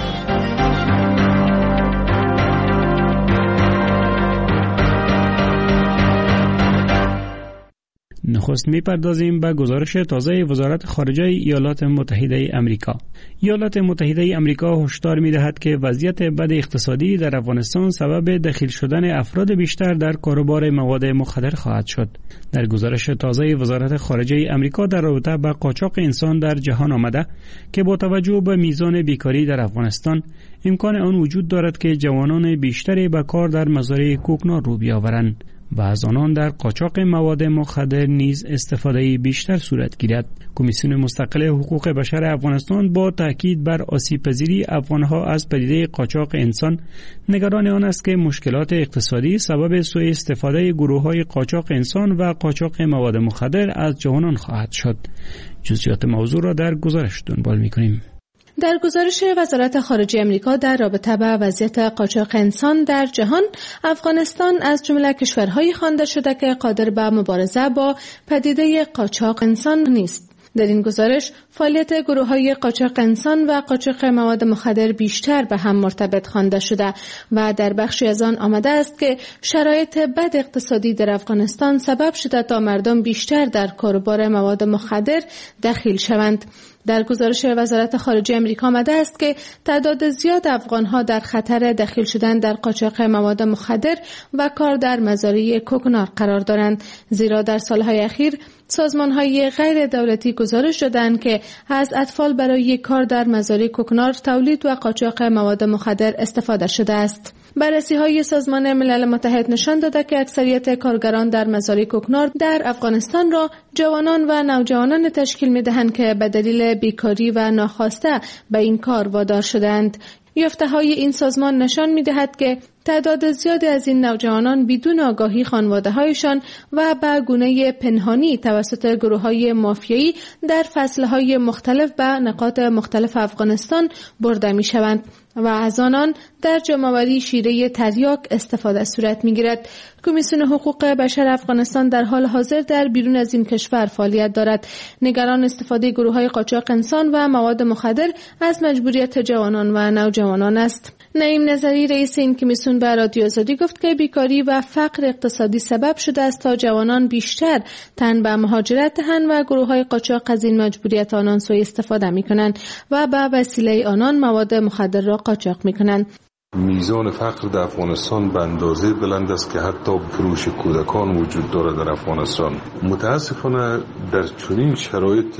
نخست میپردازیم به گزارش تازه وزارت خارجه ایالات متحده امریکا. ایالات متحده امریکا هشدار می‌دهد که وضعیت بد اقتصادی در افغانستان سبب دخیل شدن افراد بیشتر در کاروبار مواد مخدر خواهد شد. در گزارش تازه وزارت خارجه امریکا در رابطه با قاچاق انسان در جهان آمده که با توجه به میزان بیکاری در افغانستان امکان آن وجود دارد که جوانان بیشتری به کار در مزارع کوکنار رو بیاورند و از آنان در قاچاق مواد مخدر نیز استفاده بیشتر صورت گیرد. کمیسیون مستقل حقوق بشر افغانستان با تاکید بر آسیب‌پذیری افغانها از پدیده قاچاق انسان نگران آن است که مشکلات اقتصادی سبب سوء استفاده گروه‌های قاچاق انسان و قاچاق مواد مخدر از جوانان خواهد شد. جزئیات موضوع را در گزارش دنبال می‌کنیم. در گزارش وزارت خارجه امریکا در رابطه با وضعیت قاچاق انسان در جهان، افغانستان از جمله کشورهای خوانده شده که قادر به مبارزه با پدیده قاچاق انسان نیست. در این گزارش فعالیت گروه‌های قاچاق انسان و قاچاق مواد مخدر بیشتر به هم مرتبط خوانده شده و در بخشی از آن آمده است که شرایط بد اقتصادی در افغانستان سبب شده تا مردم بیشتر در کاروبار مواد مخدر دخیل شوند. در گزارش وزارت خارجه امریکا آمده است که تعداد زیاد افغانها در خطر دخیل شدن در قاچاق مواد مخدر و کار در مزارع کوکنار قرار دارند، زیرا در سالهای اخیر سازمان‌های غیر دولتی گزارش دادند که از اطفال برای کار در مزارع کوکنار تولید و قاچاق مواد مخدر استفاده شده است. بررسی‌های سازمان ملل متحد نشان داده که اکثریت کارگران در مزارع کوکنار در افغانستان را جوانان و نوجوانان تشکیل می‌دهند که به دلیل بیکاری و ناخواسته به این کار وادار شدند. یافته‌های این سازمان نشان می‌دهد که تعداد زیادی از این نوجوانان بدون آگاهی خانواده‌هایشان و به گونه پنهانی توسط گروه‌های مافیایی در فصل‌های مختلف به نقاط مختلف افغانستان برده می‌شوند و از آنان در جمع‌آوری شیره تریاک استفاده صورت می‌گیرد. کمیسیون حقوق بشر افغانستان در حال حاضر در بیرون از این کشور فعالیت دارد. نگران استفاده گروه‌های قاچاق انسان و مواد مخدر از مجبوریت جوانان و نوجوانان است. نعیم نظری رئیس این کمیسیون به رادیو آزادی گفت که بیکاری و فقر اقتصادی سبب شده است تا جوانان بیشتر تن به مهاجرت دهند و گروه‌های قاچاق از این مجبوریت آنان سوء استفاده می‌کنند و به وسیله آنان مواد مخدر را قاچاق می‌کنند. میزان فقر در افغانستان به اندازه بلند است که حتی فروش کودکان وجود دارد در افغانستان. متاسفانه در چنین شرایط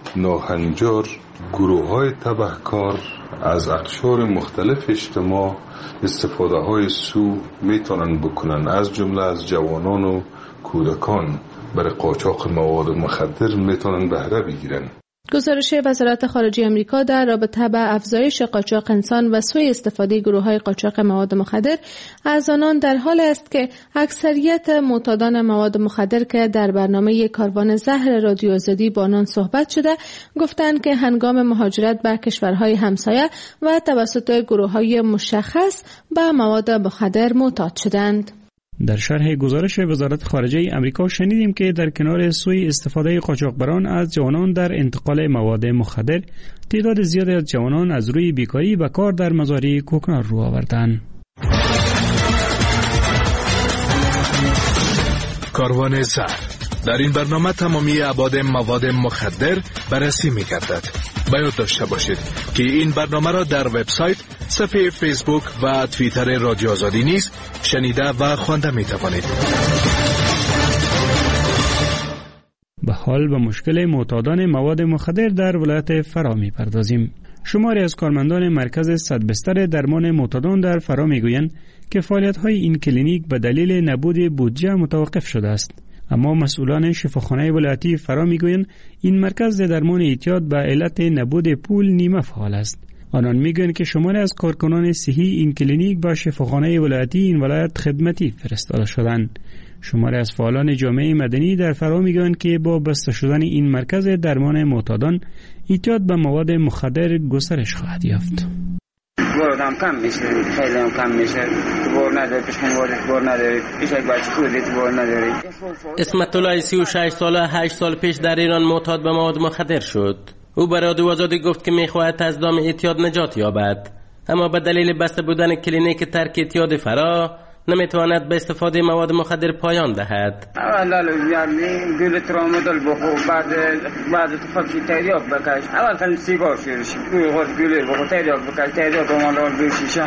ناهنجار گروه‌های تبهکار از اقشار مختلف اجتماع استفاده های سو میتونن بکنن، از جمله از جوانان و کودکان برای قاچاق مواد مخدر میتونن بهره بگیرن. گزارش وزارت خارجه امریکا در رابطه با افزایش قاچاق انسان و سوء استفاده گروه‌های قاچاق مواد مخدر از آنان در حال است که اکثریت معتادان مواد مخدر که در برنامه کاروان زهر رادیو آزادی با آنان صحبت شده گفتند که هنگام مهاجرت به کشورهای همسایه و توسط گروه‌های مشخص به مواد مخدر معتاد شدند. در شرح گزارش وزارت خارجه امریکا شنیدیم که در کنار سوء استفاده قاچاقبران از جوانان در انتقال مواد مخدر، تعداد زیادی از جوانان از روی بیکاری به کار در مزارع کوکنار رو آوردند. کاروان زهر. در این برنامه تمامی ابعاد مواد مخدر بررسی می‌گردد. باید داشته باشید که این برنامه را در وبسایت، صفحه فیسبوک و توییتر رادیو آزادی نیز شنیده و خوانده می‌توانید. به حال به مشکل معتادان مواد مخدر در ولایت فرا می‌پردازیم. شماری از کارمندان مرکز صد بستر درمان معتادان در فرا می‌گویند که فعالیت‌های این کلینیک به دلیل نبود بودجه متوقف شده است. اما مسئولان شفاخانه ولایتی فرا میگویند این مرکز درمان اعتیاد به علت نبود پول نیمه فعال است. آنان میگویند که شماری از کارکنان صحی این کلینیک به شفاخانه ولایتی این ولایت خدمتی فرستاده شدند. شماری از فعالان جامعه مدنی در فرا میگویند که با بسته شدن این مرکز درمان معتادان اعتیاد به مواد مخدر گسترش خواهد یافت. بورد هم کم میشه، خیلی هم کم میشه. بور نداره، پیش خانواده بور نداره، پیش یک بچه خودی بور نداره. اسمت الله سی و شش ساله هشت سال پیش در ایران معتاد به مواد مخدر شد. او به رادیو آزادی گفت که میخواهد از دام اعتیاد نجات یابد، اما به دلیل بسته بودن کلینیک ترک اعتیاد فرا نمیتواند به استفاده مواد مخدر پایان دهد. اول یعنی گل ترامادول بخور، بعد بعد تفکر تریاک بکش. اول کن سیگار شیرش، گل خود گل بخور تریاک بکش، تریاک آمال بشیشه.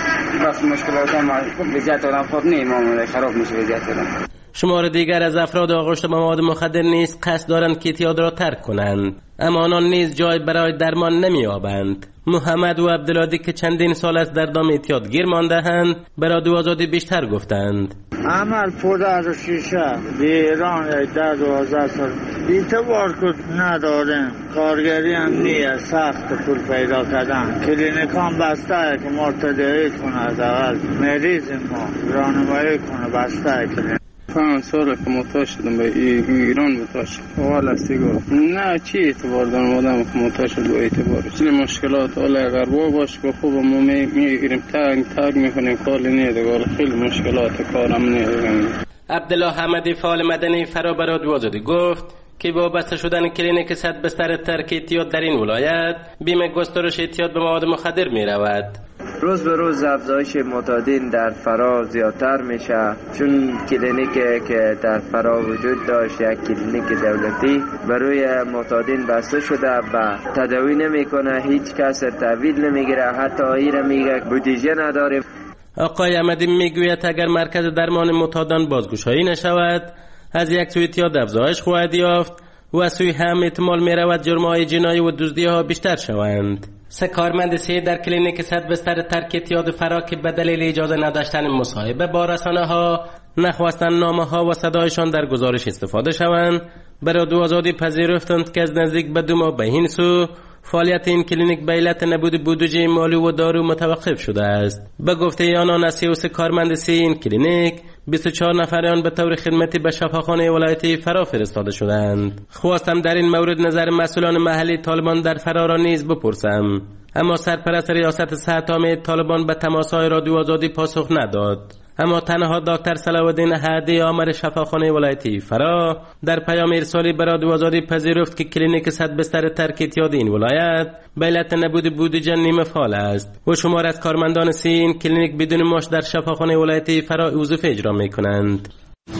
بس مشکلات ما وضعیت آدم خود نمیمونه، خراب میشه وضعیت آدم. شمار دیگر از افراد آغشته به مواد مخدر نیز قصد دارند که اعتیاد را ترک کنند، اما آنان نیز جای برای درمان نمی‌یابند. محمد و عبدالعادی که چندین سال است در دام اعتیاد گیر مانده‌اند، برای دو آزادی بیشتر گفتند. عمل پودر و شیشه ایران در دوازده سال اعتبار کد نداریم، کارگری هم نیه، سخت پول پیدا کردن، کلینیکان بسته که ما تداوی کنه، از اول مریض ما راهنمایی کنه، بسته کلینیک. پنج ساله که معتاد شدم به ایران معتاد شدم. اول از سیگار. نه چی اعتبار دارم آدم که معتاد شد با اعتبارش. چیز مشکلات حالا اگر با باش که خوب ما میگیریم تنگ تنگ میکنیم کار نیه، خیلی مشکلات کارم نیه. عبدالله حمدی فعال مدنی فرا برای دو آزادی گفت که با بسته شدن کلینیک صد بستر ترک اعتیاد در این ولایت بیمه گسترش اعتیاد به مواد مخدر می رود. روز به روز افزایش معتادین در فرا زیادتر میشه، چون کلینیکی که در فرا وجود داشت یک کلینیک دولتی برای معتادین بسته شده و تداوی نمیکنه، هیچ کس تحویل نمیگیره، حتی ایره میگه بودجه نداره. آقای احمدی میگوید اگر مرکز درمان معتادان بازگشایی نشود، از یک سوی اعتیاد افزایش خواهد یافت و از سوی هم احتمال میرود جرم‌های جنایی و دزدی‌ها بیشتر شوند. سه کارمند سه در کلینیک صد بستر ترک اعتیاد فرا که به دلیل اجازه نداشتن مصاحبه با رسانه‌ها نخواستن نامه‌ها و صدایشان در گزارش استفاده شوند، برای دو آزادی پذیرفتند که از نزدیک به دو ماه به این سو فعالیت این کلینیک به علت نبود بودجه مالی و دارو متوقف شده است. به گفته آنان از سی و سه کارمند سی این کلینیک بیست و چهار نفر آن به طور خدمتی به شفاخانه ولایتی فرا فرستاده شدند. خواستم در این مورد نظر مسئولان محلی طالبان در فرا را نیز بپرسم، اما سرپرست ریاست صحت عامه طالبان به تماس‌های رادیو آزادی پاسخ نداد. اما تنها دکتر صلاح الدین هادی آمر شفاخانه ولایتی فرا در پیام ارسالی برای رادیو آزادی پذیرفت که کلینیک صد بستر ترک اعتیاد این ولایت به علت نبود بودجه نیمه فعال است و شمار از کارمندان سی این کلینیک بدون معاش در شفاخانه ولایتی فرا وظیفه اجرا می‌کنند.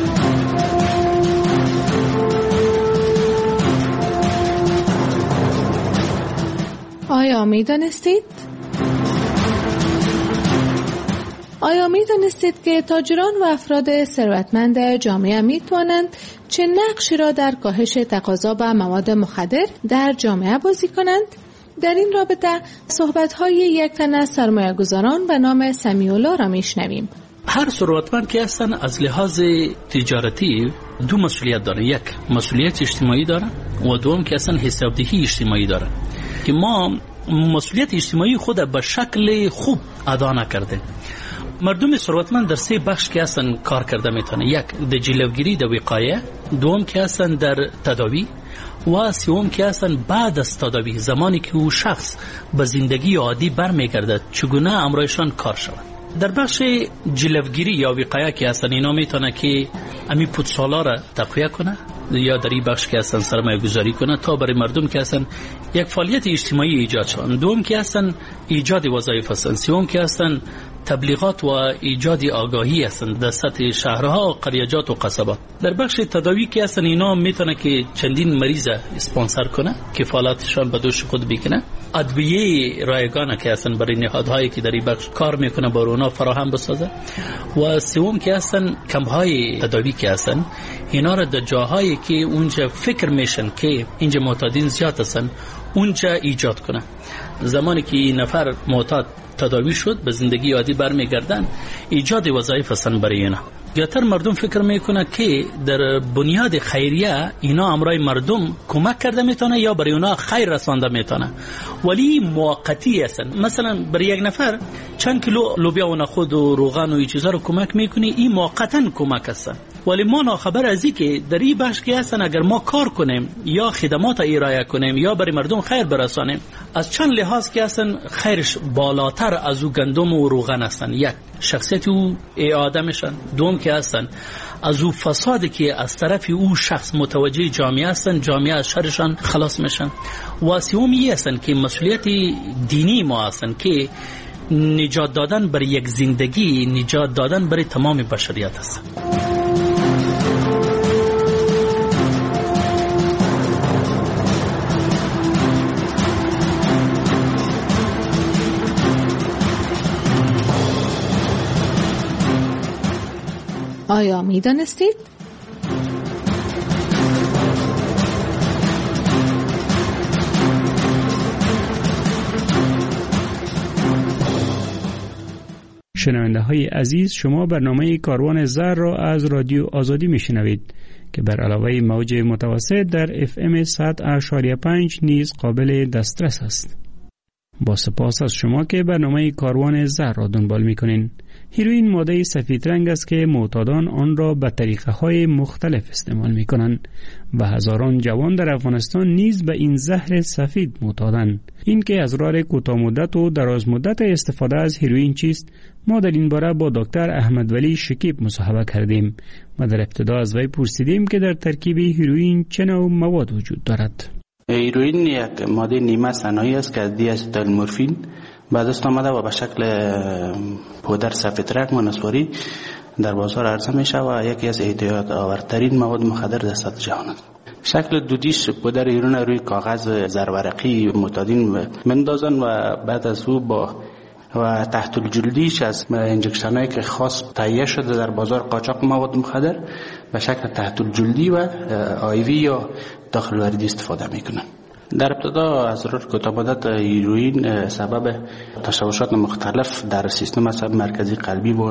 آیا می‌دانستید؟ آیا می دانستید که تاجران و افراد ثروتمند جامعه می توانند چه نقشی را در کاهش تقاضا به مواد مخدر در جامعه بازی کنند؟ در این رابطه صحبت‌های یک تن از سرمایه‌گذاران به نام سمیع‌الله را میشنویم. هر ثروتمند که هستن از لحاظ تجارتی دو مسئولیت داره، یک مسئولیت اجتماعی داره و دوم که اصلا حسابدهی اجتماعی داره که ما مسئولیت اجتماعی خود به شکل خوب ادا نکرده. مردم ثروتمند در سه بخش که هستن کار کرده میتونه، یک در جلوگیری در وقایه، دوم که هستن در تداوی و سوم که هستن بعد از تداوی، زمانی که او شخص به زندگی عادی برمیگرده چگونه امرایشان کار شود. در بخش جلوگیری یا وقایه که هستن اینا میتونه که امی پودسالا را تقویه کنه یا در این بخش که هستن سرمایه گذاری کنه تا برای مردم که هستن یک فعالیت اجتماعی ایجاد شون، دوم که هستن ایجاد وظایف هستن، سوم که هستن تبلیغات و ایجاد آگاهی هستند در سطح شهرها و قریجات و قصبات. در بخش تداوی که هستن اینا میتونه که چندین مریض اسپانسر کنه که فعالیتشان به دوش خود بکنه، ادویه رایگانه که هستن برای نهادهایی که در این بخش کار میکنه با اونا فراهم بسازه و سوم که هستن کمپ‌های تداوی که هستن اینا را در جاهایی که اونجا فکر میشن که اینجا معتادین زیاد هستن اونجا ایجاد کنه. زمانی که این نفر معتاد تداوی شد به زندگی عادی برمیگردن، ایجاد وظایف هستن برای اینا. زیاتر مردم فکر میکنه که در بنیاد خیریه اینا امرای مردم کمک کرده میتونه یا برای اونا خیر رسانده میتونه، ولی موقتی هستن. مثلا برای یک نفر چند کیلو لوبیا و نخود و روغن و این چیزا رو کمک میکنی، این موقتا کمک هستن، ولی ما ناخبر از این که در این بخش که هستن اگر ما کار کنیم یا خدمات ارائه کنیم یا برای مردم خیر برسانیم، از چند لحاظ که هستن خیرش بالاتر از او گندم و روغن هستن. یک شخصیت او آدمشان، دوم که هستن از او فسادی که از طرف او شخص متوجه جامعه هستن، جامعه از شرشان خلاص میشن. و سومی هستن که مسئولیت دینی ما هستن که نجات دادن برای یک زندگی، نجات دادن برای تمام بشریت است. آیا می دانستید؟ شنونده های عزیز، شما برنامه کاروان زر را از رادیو آزادی می شنوید که بر علاوه موج متوسط در اف ام صد و شش و پنج نیز قابل دسترس است. با سپاس از شما که برنامه کاروان زر را دنبال می کنین. هیروئین ماده سفید رنگ است که معتادان آن را به طریقه های مختلف استعمال می کنند و هزاران جوان در افغانستان نیز به این زهر سفید معتادند. این که اسرار کوتاه مدت و دراز مدت استفاده از هیروئین چیست، ما در این باره با دکتر احمد ولی شکیب مصاحبه کردیم و در ابتدا از وی پرسیدیم که در ترکیب هیروئین چه نوع مواد وجود دارد. هیروئین یک ماده نیمه صناعی است که از دیاستیل مورفین به دست آمده و به شکل پودر سفید رنگ و نسواری در بازار عرضه میشه و یکی از اعتیاد آورترین مواد مخدر در سطح جهان است. شکل دودیش پودر هیروئین روی کاغذ زرورقی معتادین مندازن و بعد از او با و تحت الجلدیش از انجکشن هایی که خاص تهیه شده در بازار قاچاق مواد مخدر به شکل تحت الجلدی و آیوی یا داخل وردی استفاده میکنن. در ابتدا اسرار کوتاه مدت هیروئین سبب تشوشات مختلف در سیستم عصبی مرکزی قلبی و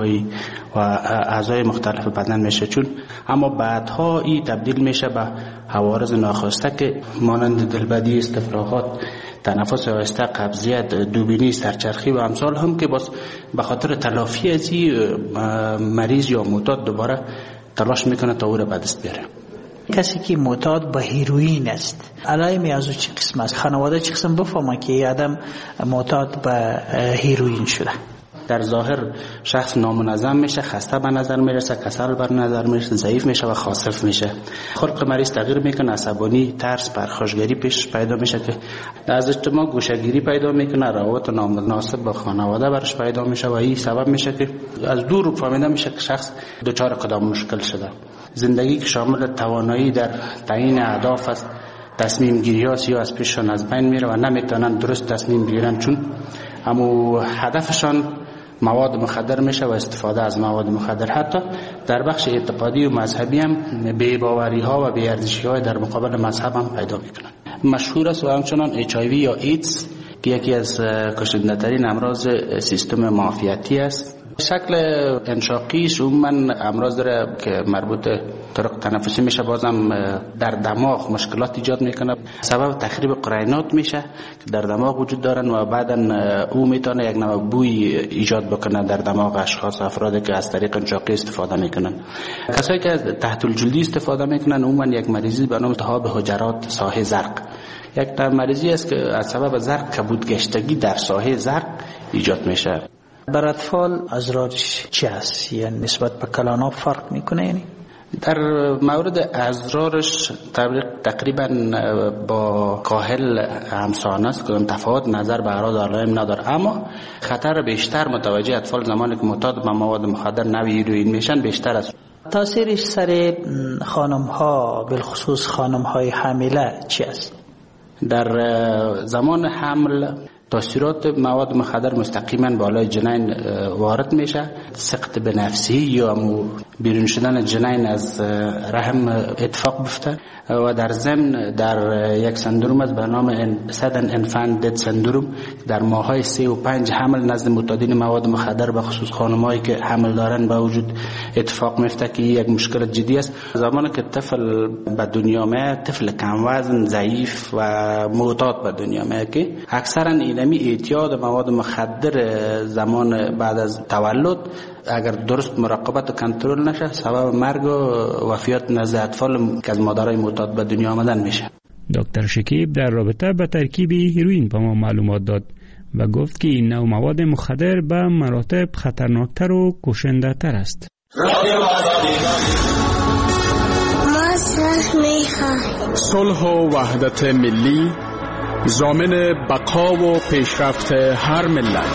اعضای مختلف بدن میشه، چون اما بعدها این تبدیل میشه به عوارض ناخواسته که مانند دلبدی، استفراغات، تنفس آهسته، قبضیت، دوبینی، سرچرخی و امثال هم که باز به خاطر تلافی از این مریض یا معتاد دوباره تلاش میکنه تا او را به دست بیاره. کسی که معتاد به هیروئین است علائم از او چه قسم است؟ خانواده چه قسم بفهمه که آدم معتاد به هیروئین شده؟ در ظاهر شخص نامنظم میشه، خسته به نظر میرسه، کسل بر نظر میرسه، ضعیف میشه و خاصف میشه. خلق مریض تغییر میکنه، عصبانی، ترس، پرخاشگری پیش پیدا میشه که از اجتماع گوشهگیری پیدا میکنه، روابط نامناسب با خانواده برش پیدا میشه و این سبب میشه که از دور فهمیده میشه که شخص دچار کدام مشکل شده. زندگی که شامل توانایی در تعیین اهداف است، تصمیم گیری ها یا از پیششان از بین میره و نمیتونن درست تصمیم بگیرن، چون اما هدفشان مواد مخدر میشه و استفاده از مواد مخدر. حتی در بخش اعتقادی و مذهبی هم بی‌باوری ها و بی‌ارزشی های در مقابل مذهب هم پیدا میکنن. مشهور است و همچنان اچ آی وی یا ایدز که یکی از کشنده ترین امراض سیستم معافیتی است. شکل انشاقیش عموما امراض داره که مربوط طرق تنفسی میشه، بازم در دماغ مشکلات ایجاد میکنه، سبب تخریب قرینات میشه که در دماغ وجود دارن و بعدا او میتونه یک نوع بوی ایجاد بکنه در دماغ اشخاص افرادی که از طریق انشاقی استفاده میکنن. کسایی که تحت الجلدی استفاده میکنن عموما یک مریضی به نام التهاب حجرات ساحه زرق، یک مریضی است که از سبب زرق کبودگشتگی در ساحه زرق ایجاد میشه. بر اطفال اسرارش چی است؟ یعنی نسبت به کلاناب فرق میکنه؟ یعنی در مورد اسرارش تقریبا با کاهل همسان است، کدام تفاوت نظر به اعراض علائم نداره، اما خطر بیشتر متوجه اطفال زمانی که معتاد به مواد مخدر نوع هیروئین میشن بیشتر است. تاثیرش سر خانم ها بالخصوص خانم های حامله چی است؟ در زمان حمل تاثیرات مواد مخدر مستقیما بالای جنین وارد میشه، سقط به نفسی یا بیرون شدن جنین از رحم اتفاق بیفته و در ضمن در یک سندروم از به نام sudden infant death سندروم در ماهای سه و پنج حمل نزد معتادین مواد مخدر به خصوص خانمایی که حمل دارن به وجود اتفاق میفته که یک مشکل جدی است. زمانی که طفل به دنیا میاد، طفل کم وزن، ضعیف و معتاد به دنیا میاد که اکثرا اینمی اعتیاد مواد مخدر زمان بعد از تولد اگر درست مراقبت و کنترل نشه سبب مرگ و وفیات نزد اطفال که از مادرای معتاد به دنیا آمدن میشه. دکتر شکیب در رابطه با ترکیب هیروئین به ما معلومات داد و گفت که این نوع مواد مخدر به مراتب خطرناکتر و کشنده تر است. صلح و وحدت ملی ضامن بقا و پیشرفت هر ملت.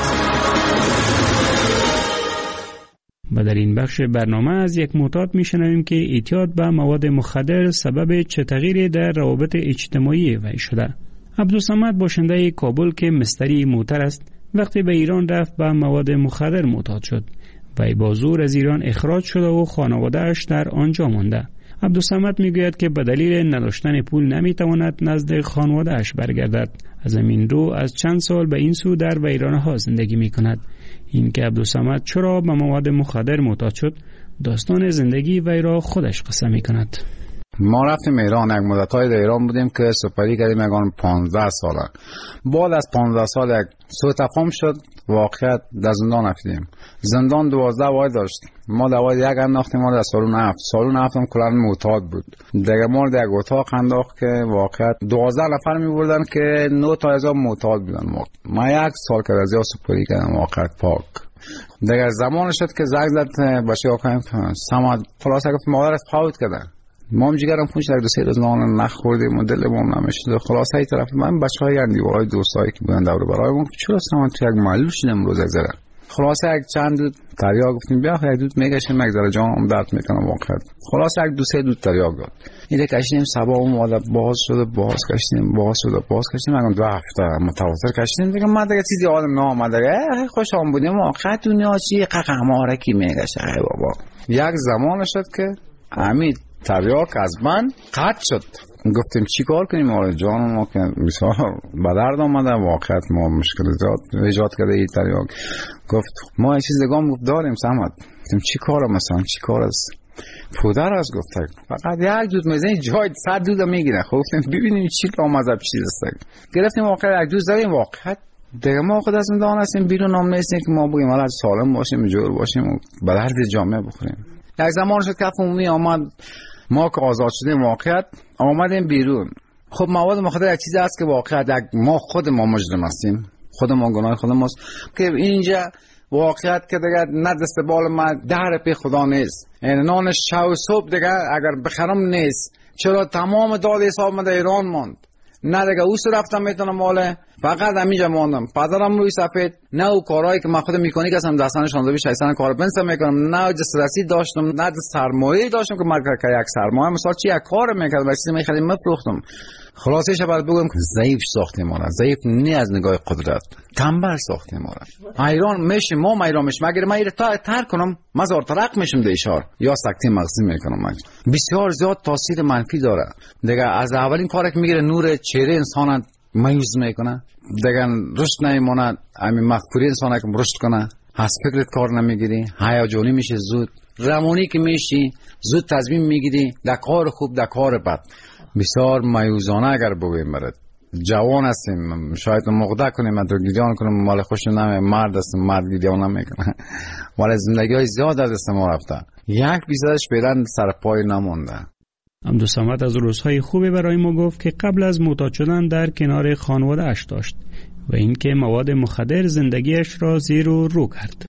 و در این بخش برنامه از یک معتاد میشنویم که اعتیاد به مواد مخدر سبب چه تغییری در روابط اجتماعی وی شده. عبدالصمد باشنده کابل که مستری موتر است، وقتی به ایران رفت به مواد مخدر معتاد شد. وی با زور از ایران اخراج شده و خانواده‌اش در آنجا مانده. عبدالصمد میگوید که به دلیل نداشتن پول نمیتواند نزد خانواده‌اش برگردد. از همین رو از چند سال به این سو در ویرانه‌ها زندگی میکند. این که عبدالصمد چرا به مواد مخدر معتاد شد، داستان زندگی وی را خودش قصه میکند. ما رفتیم ایران، یک مدت‌های در ایران بودیم که سپری کردیم یکان پانزده ساله. بعد از پانزده سال یک سوء تفاهم شد، واقعیت در زندان رفتیم. زندان دوازده وای داشت، ما دوازده یک انداختیم، ما در سالون هفت سالون هفتم کلان معتاد بود. دیگه ما در یک اتاق انداخت که واقعیت دوازده نفر می بردن که نه تا از معتاد بودن. ما یک سال که از یا سپری کردم واقعیت پاک. دیگه زمان شد که زنگ زد بچه آقایم سماد خلاصه گفت مادرت فوت کرده. ما هم جگرم پونش در دو سه روز نان نخوردیم و دلمون نمیشد. خلاصه ای طرف من بچهای اندیوهای دوستایی که بودن دور برای من چرا سامان تو یک معلول شدم روز گذره. خلاصه یک چند دود تریاک گفتیم بیا یک دود میگشیم یک ذره جانم درد میکنم واقعا. خلاصه یک دو سه دود تریاک داد. اینه کشیدیم صبح اومد باز شده باز کشیدیم باز شده باز کشیدیم اگه دو هفته متواتر کشیدیم دیگه ما دیگه چیزی آدم نامده دیگه خوش آم بودیم واقعا دنیا چی قهقماره کی میگشه ای بابا. یک زمان شد که امید تریاک از من قطع شد. گفتیم چی کار کنیم آره جان ما که بسیار به درد آمده واقعیت ما مشکل زیاد ایجاد کرده این تریاک. گفت ما این چیز دیگه گفت داریم سمت. گفتیم چی کار مثلا چی کار است پودر از گفت فقط یک دود میزنی جای صد دود میگیره. خب گفتیم ببینیم چی لامذهب چیز است. گرفتیم واقعا یک دود زدیم واقعا دیگه ما خود از میدان هستیم بیرون هم نیستیم که ما بگیم حالا سالم باشیم جور باشیم و به درد جامعه بخوریم. یک زمان شد که عمومی آمد ما که آزاد شدیم واقعیت آمدیم بیرون. خب مواد مخدر یک چیزی است که واقعیت ما خود ما مجرم هستیم، خود ما گناه خود ماست که اینجا واقعیت که دیگه نه دست بال ما در پی خدا نیست. این نان شو صبح دیگه اگر بخرم نیست چرا تمام داد حساب من در ایران ماند. نه دیگه اوست رفتم میتونم ماله فقط همینجا ماندم. پدرم روی سفید نه او کارهایی که من خود میکنی کسم دستان شانزده بیست شصت کار بنسم میکنم نه دسترسی داشتم نه سرمایه داشتم که من که یک سرمایه مثلا چی یک کار میکردم و چیزی میخریدم میفروختم. خلاصه شبت بگم که ضعیف ساختیم ما را، ضعیف نه از نگاه قدرت تنبل ساختیم ما را. ایران میشیم ما ایران میشیم اگر من ایران تا تر کنم مزار ترق میشم دیشار یا سکته مغزی میکنم. من بسیار زیاد تاثیر منفی داره دیگه. از اولین کاری که میگیره نور چهره انسان مایوس میکنه دیگه، رشد نمیمونه. همین مغفوری انسان که رشد کنه از فکرت کار نمیگیری، هیجانی میشه زود، روانی که میشی زود تصمیم میگیری در کار خوب در کار بد. بسیار مایوزانه اگر بگویم برد جوان هستیم شاید مقدر کنیم من تو گیجان کنم مال خوش نمه مرد هستم مرد گیجان نمیکنه ولی زندگی های زیاد از دست ما رفته یک بیزدش فعلا سر پای نمونده. عبدالصمد از روزهای خوبی برای ما گفت که قبل از معتاد شدن در کنار خانواده اش داشت و اینکه مواد مخدر زندگیش را زیر و رو کرد.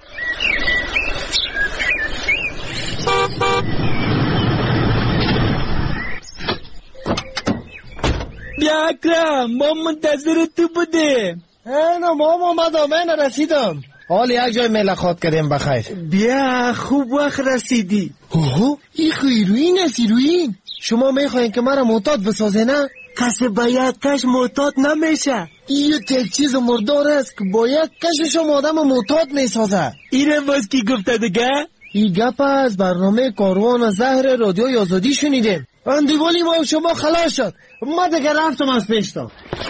بیا اکرم ما منتظر تو بودیم. اینا ما اومدم من رسیدم. حال یک جای ملاقات کردیم بخیر. بیا خوب وقت رسیدی. اوه این خیروین است ایروین. شما میخواین که مرا معتاد بسازه نه؟ کسی باید کش معتاد نمیشه. این یک چیز مردار است که باید کشش آدم معتاد میسازه. اینه باز کی گفته دیگه؟ این گپ از برنامه کاروان زهر رادیوی آزادی شنیدیم. اندیوالی ما شما خلاص شد. ما دیگه رفتم از پیشتا.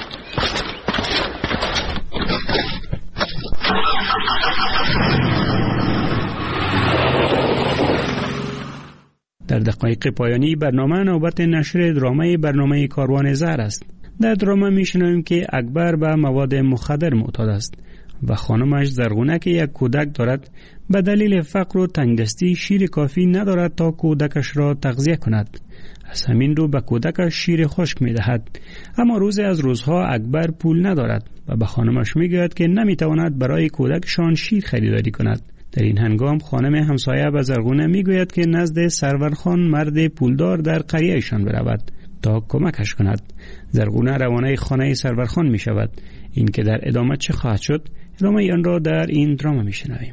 در دقایق پایانی برنامه نوبت نشر درامه برنامه کاروان زهر است. در درامه میشنویم که اکبر به مواد مخدر معتاد است و خانمش زرغونه که یک کودک دارد به دلیل فقر و تنگدستی شیر کافی ندارد تا کودکش را تغذیه کند. از همین رو به کودکش شیر خشک میدهد. اما روز از روزها اکبر پول ندارد و به خانمش میگوید که نمیتواند برای کودکشان شیر خریداری کند. در این هنگام خانم همسایه به زرغونه میگوید که نزد سرورخان مرد پولدار در قریهشان برود تا کمکش کند. زرغونه روانه خانه سرورخان می شود. این که در ادامه چه خواهد شد ادامه آن را در این دراما میشنویم.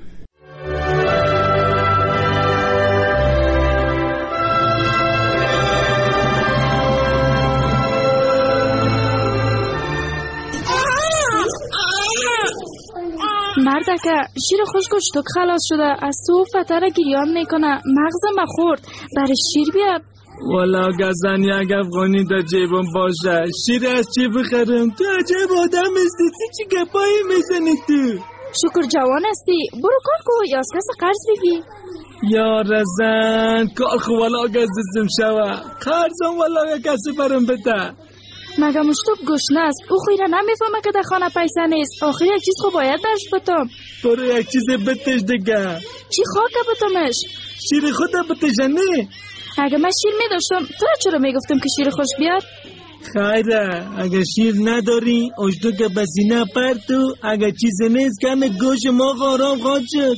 مردکه شیر خوشگوشتک خلاص شده، از تو فتره گریان میکنه، مغزم خورد، برای شیر بیار. والا گزنی اگه افغانی در جیبم باشه شیر از چی بخرم؟ تو عجب آدم هستی، چی گپایی میزنی تو؟ شکر جوان هستی، برو کار کو یا از کس قرض بگی. یا رزن کار خو والا گزدم شوه، قرضم والا کسی برم بده. مگه مشتوب گشنه است، او خیره نمیفهمه که در خانه پیسه نیست. آخر یک چیز خو باید برش بتم. برو یک چیز بتش دیگه. چی خاکه بتمش؟ شیر خود بتشنه. اگه من شیر میداشتم تو را چرا میگفتم که شیر خوش بیاد؟ خیره اگه شیر نداری اجدو که بسینه پرتو، اگه چیز نیست کم گوش ما غارام خواد شد.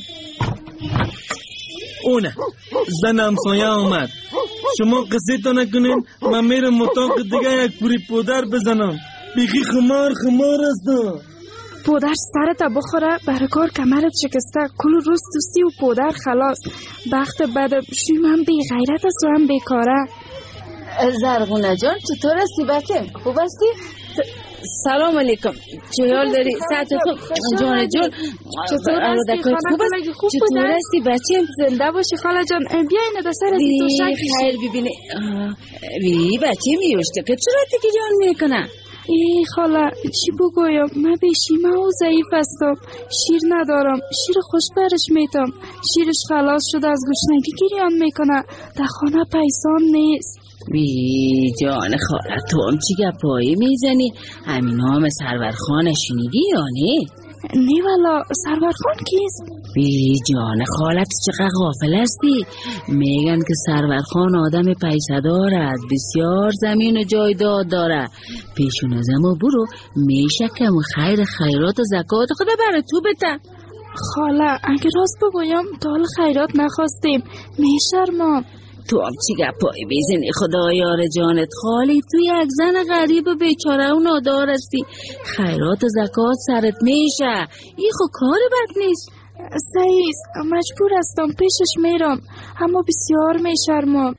اونه زنم سایه آمد، شما قصه تا نکنین، من میرم مطاق دیگه یک پوری پودر بزنم. بیخی خمار خمار است. پودر سرت بخوره، برای کار کمرت شکسته، کل روز توستی و پودر خلاص. بخت بد شویم هم بی غیرت است و هم بیکاره. زرغونه جان چطور هستی بچه؟ خوب هستی؟ سلام علیکم. چه حال داری؟ ساعت خوب جان جان چطور هستی؟ خوب است؟ چطور هستی بچه؟ زنده باشی خاله جان. بیا اینه در سر از تو شک خیر ببینی. بی بچه میوشته که چرا تکی جان میکنه؟ ای خاله چی بگویم، من بیشیمه و ضعیف هستم، شیر ندارم، شیر خوش برش میتم، شیرش خلاص شده از گشنگی گریان میکنه، در خانه پیسان نیست. بی جان خاله تو هم چی گپایی میزنی؟ همین هم سرورخانه شنیدی یا نه؟ نه والا سرورخان کیست؟ بی جان خاله تو چقدر غافل هستی؟ میگن که سرورخان آدم پیسه دارد، بسیار زمین و جایداد داره. پیشون ازمو برو، میشه که خیر خیرات و زکات خدا برای تو بده. خاله اگه راست بگویم تا حال خیرات نخواستیم، میشرمم. تو هم چی گپایی بیزنی خدا یار جانت خالی، تو یک زن غریب و بیچاره و نادار هستی، خیرات و زکات سرت میشه، این خو کار بد نیست. سعیز مجبور هستم پیشش میرم، اما بسیار میشرمم.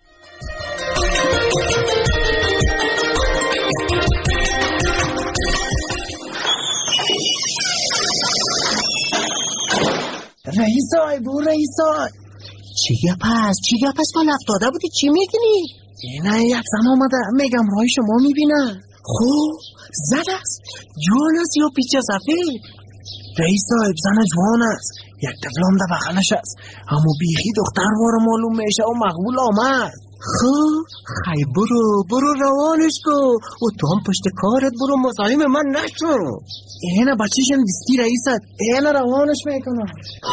رئیسای بو رئیسای چی گپ هست؟ چی گپ هست؟ من افتاده بودی چی میکنی؟ نه یک زن آمده، میگم رای شما میبینه. خوب زد است؟ جوان است یا پیچه سفید؟ رئیس صاحب زن جوان است، یک طفلم در بغلش است، اما بیخی دختر واره معلوم میشه و مقبول آمد. خوب خی برو برو روانش کو و تو هم پشت کارت برو، مزاحم من نشو. اینه بچهشم دستی رئیست، اینه روانش میکنم.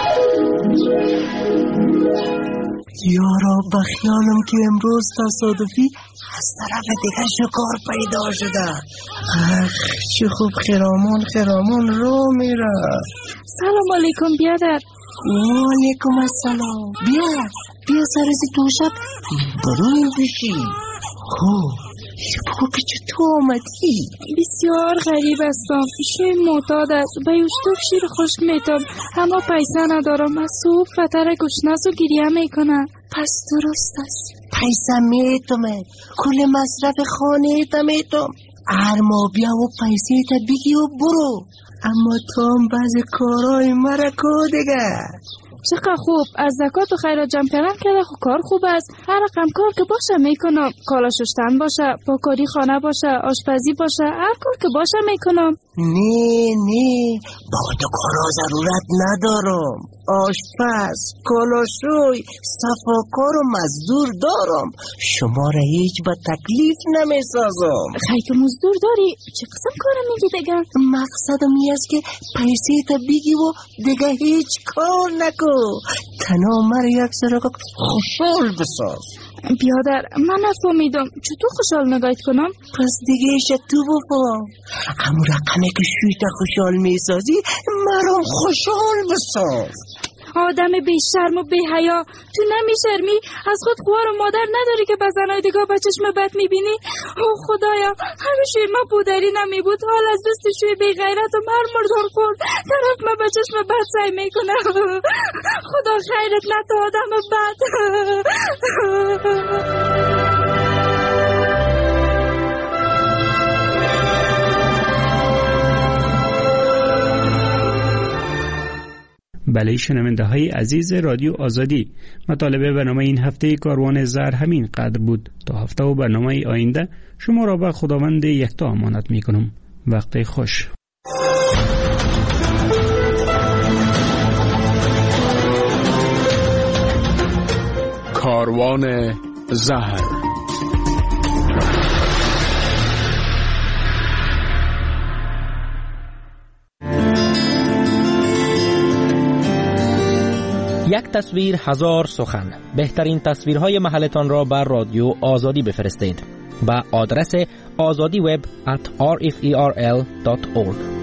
یارا بخیالم که امروز تصادفی از طرف دیگه شکار پیدا شده. اخ چه خوب خرامان خرامان رو میره. سلام علیکم بیادر. و علیکم السلام. بیا بیا سرزی توشت برای بشی. خوب بگو که چطور آمدی؟ بسیار غریب هستم، شیر معتاد است، به یوشتوک شیر خشک میتم، اما پیسه ندارم، از صبح فتر گشنه و گریه میکنه. پس درست است، پیسه میتمه، کل مصرف خانه تا میتم، هر ماه بیا و پیسه تا بگی و برو، اما تو هم بعض کارهای مرا کو دیگه. چقدر خوب، از زکات و خیرات جمع کردن کرده خو کار خوب است. هر رقم کار که باشه میکنم، کالا شستن باشه، پاکاری خانه باشه، آشپزی باشه، هر کار که باشه میکنم. نه نه با تو کارا ضرورت ندارم، آشپز، کالاشوی، صفاکار و مزدور دارم، شما را هیچ با تکلیف نمیسازم. خیلی که مزدور داری؟ چه قسم کار میگی دیگه؟ مقصدم این است که پیسه تا بگی و دیگه هیچ کار نکن، تنها مرا یک سراغ خوشحال بساز. بیادر من نفهمیدم چطور خوشحال نگاهت کنم؟ پس دیگه ایشه تو بفهم، همون رقمه که شویت خوشحال میسازی مرام خوشحال بساز. آدم بی شرم و بی حیا. تو نمیشرمی؟ از خود خوار و مادر نداری که به زنای دیگه به چشم بد میبینی؟ او خدایا، همیشه ما پودری نمی بود، حال از دست شوی بی غیرت و مر مردار خورد طرف ما به چشم بد سعی میکنه. خدا خیرت نده آدم بد. بله شنونده های عزیز رادیو آزادی، مطالب برنامه این هفته کاروان زهر همین قدر بود. تا هفته و برنامه آینده شما را به خداوند یکتا امانت می کنم. وقت خوش. کاروان زهر. یک تصویر هزار سخن. بهترین تصویرهای محلتان را بر رادیو آزادی بفرستید. با آدرس آزادی وب ات آر اف ای آر ال دات اورگ.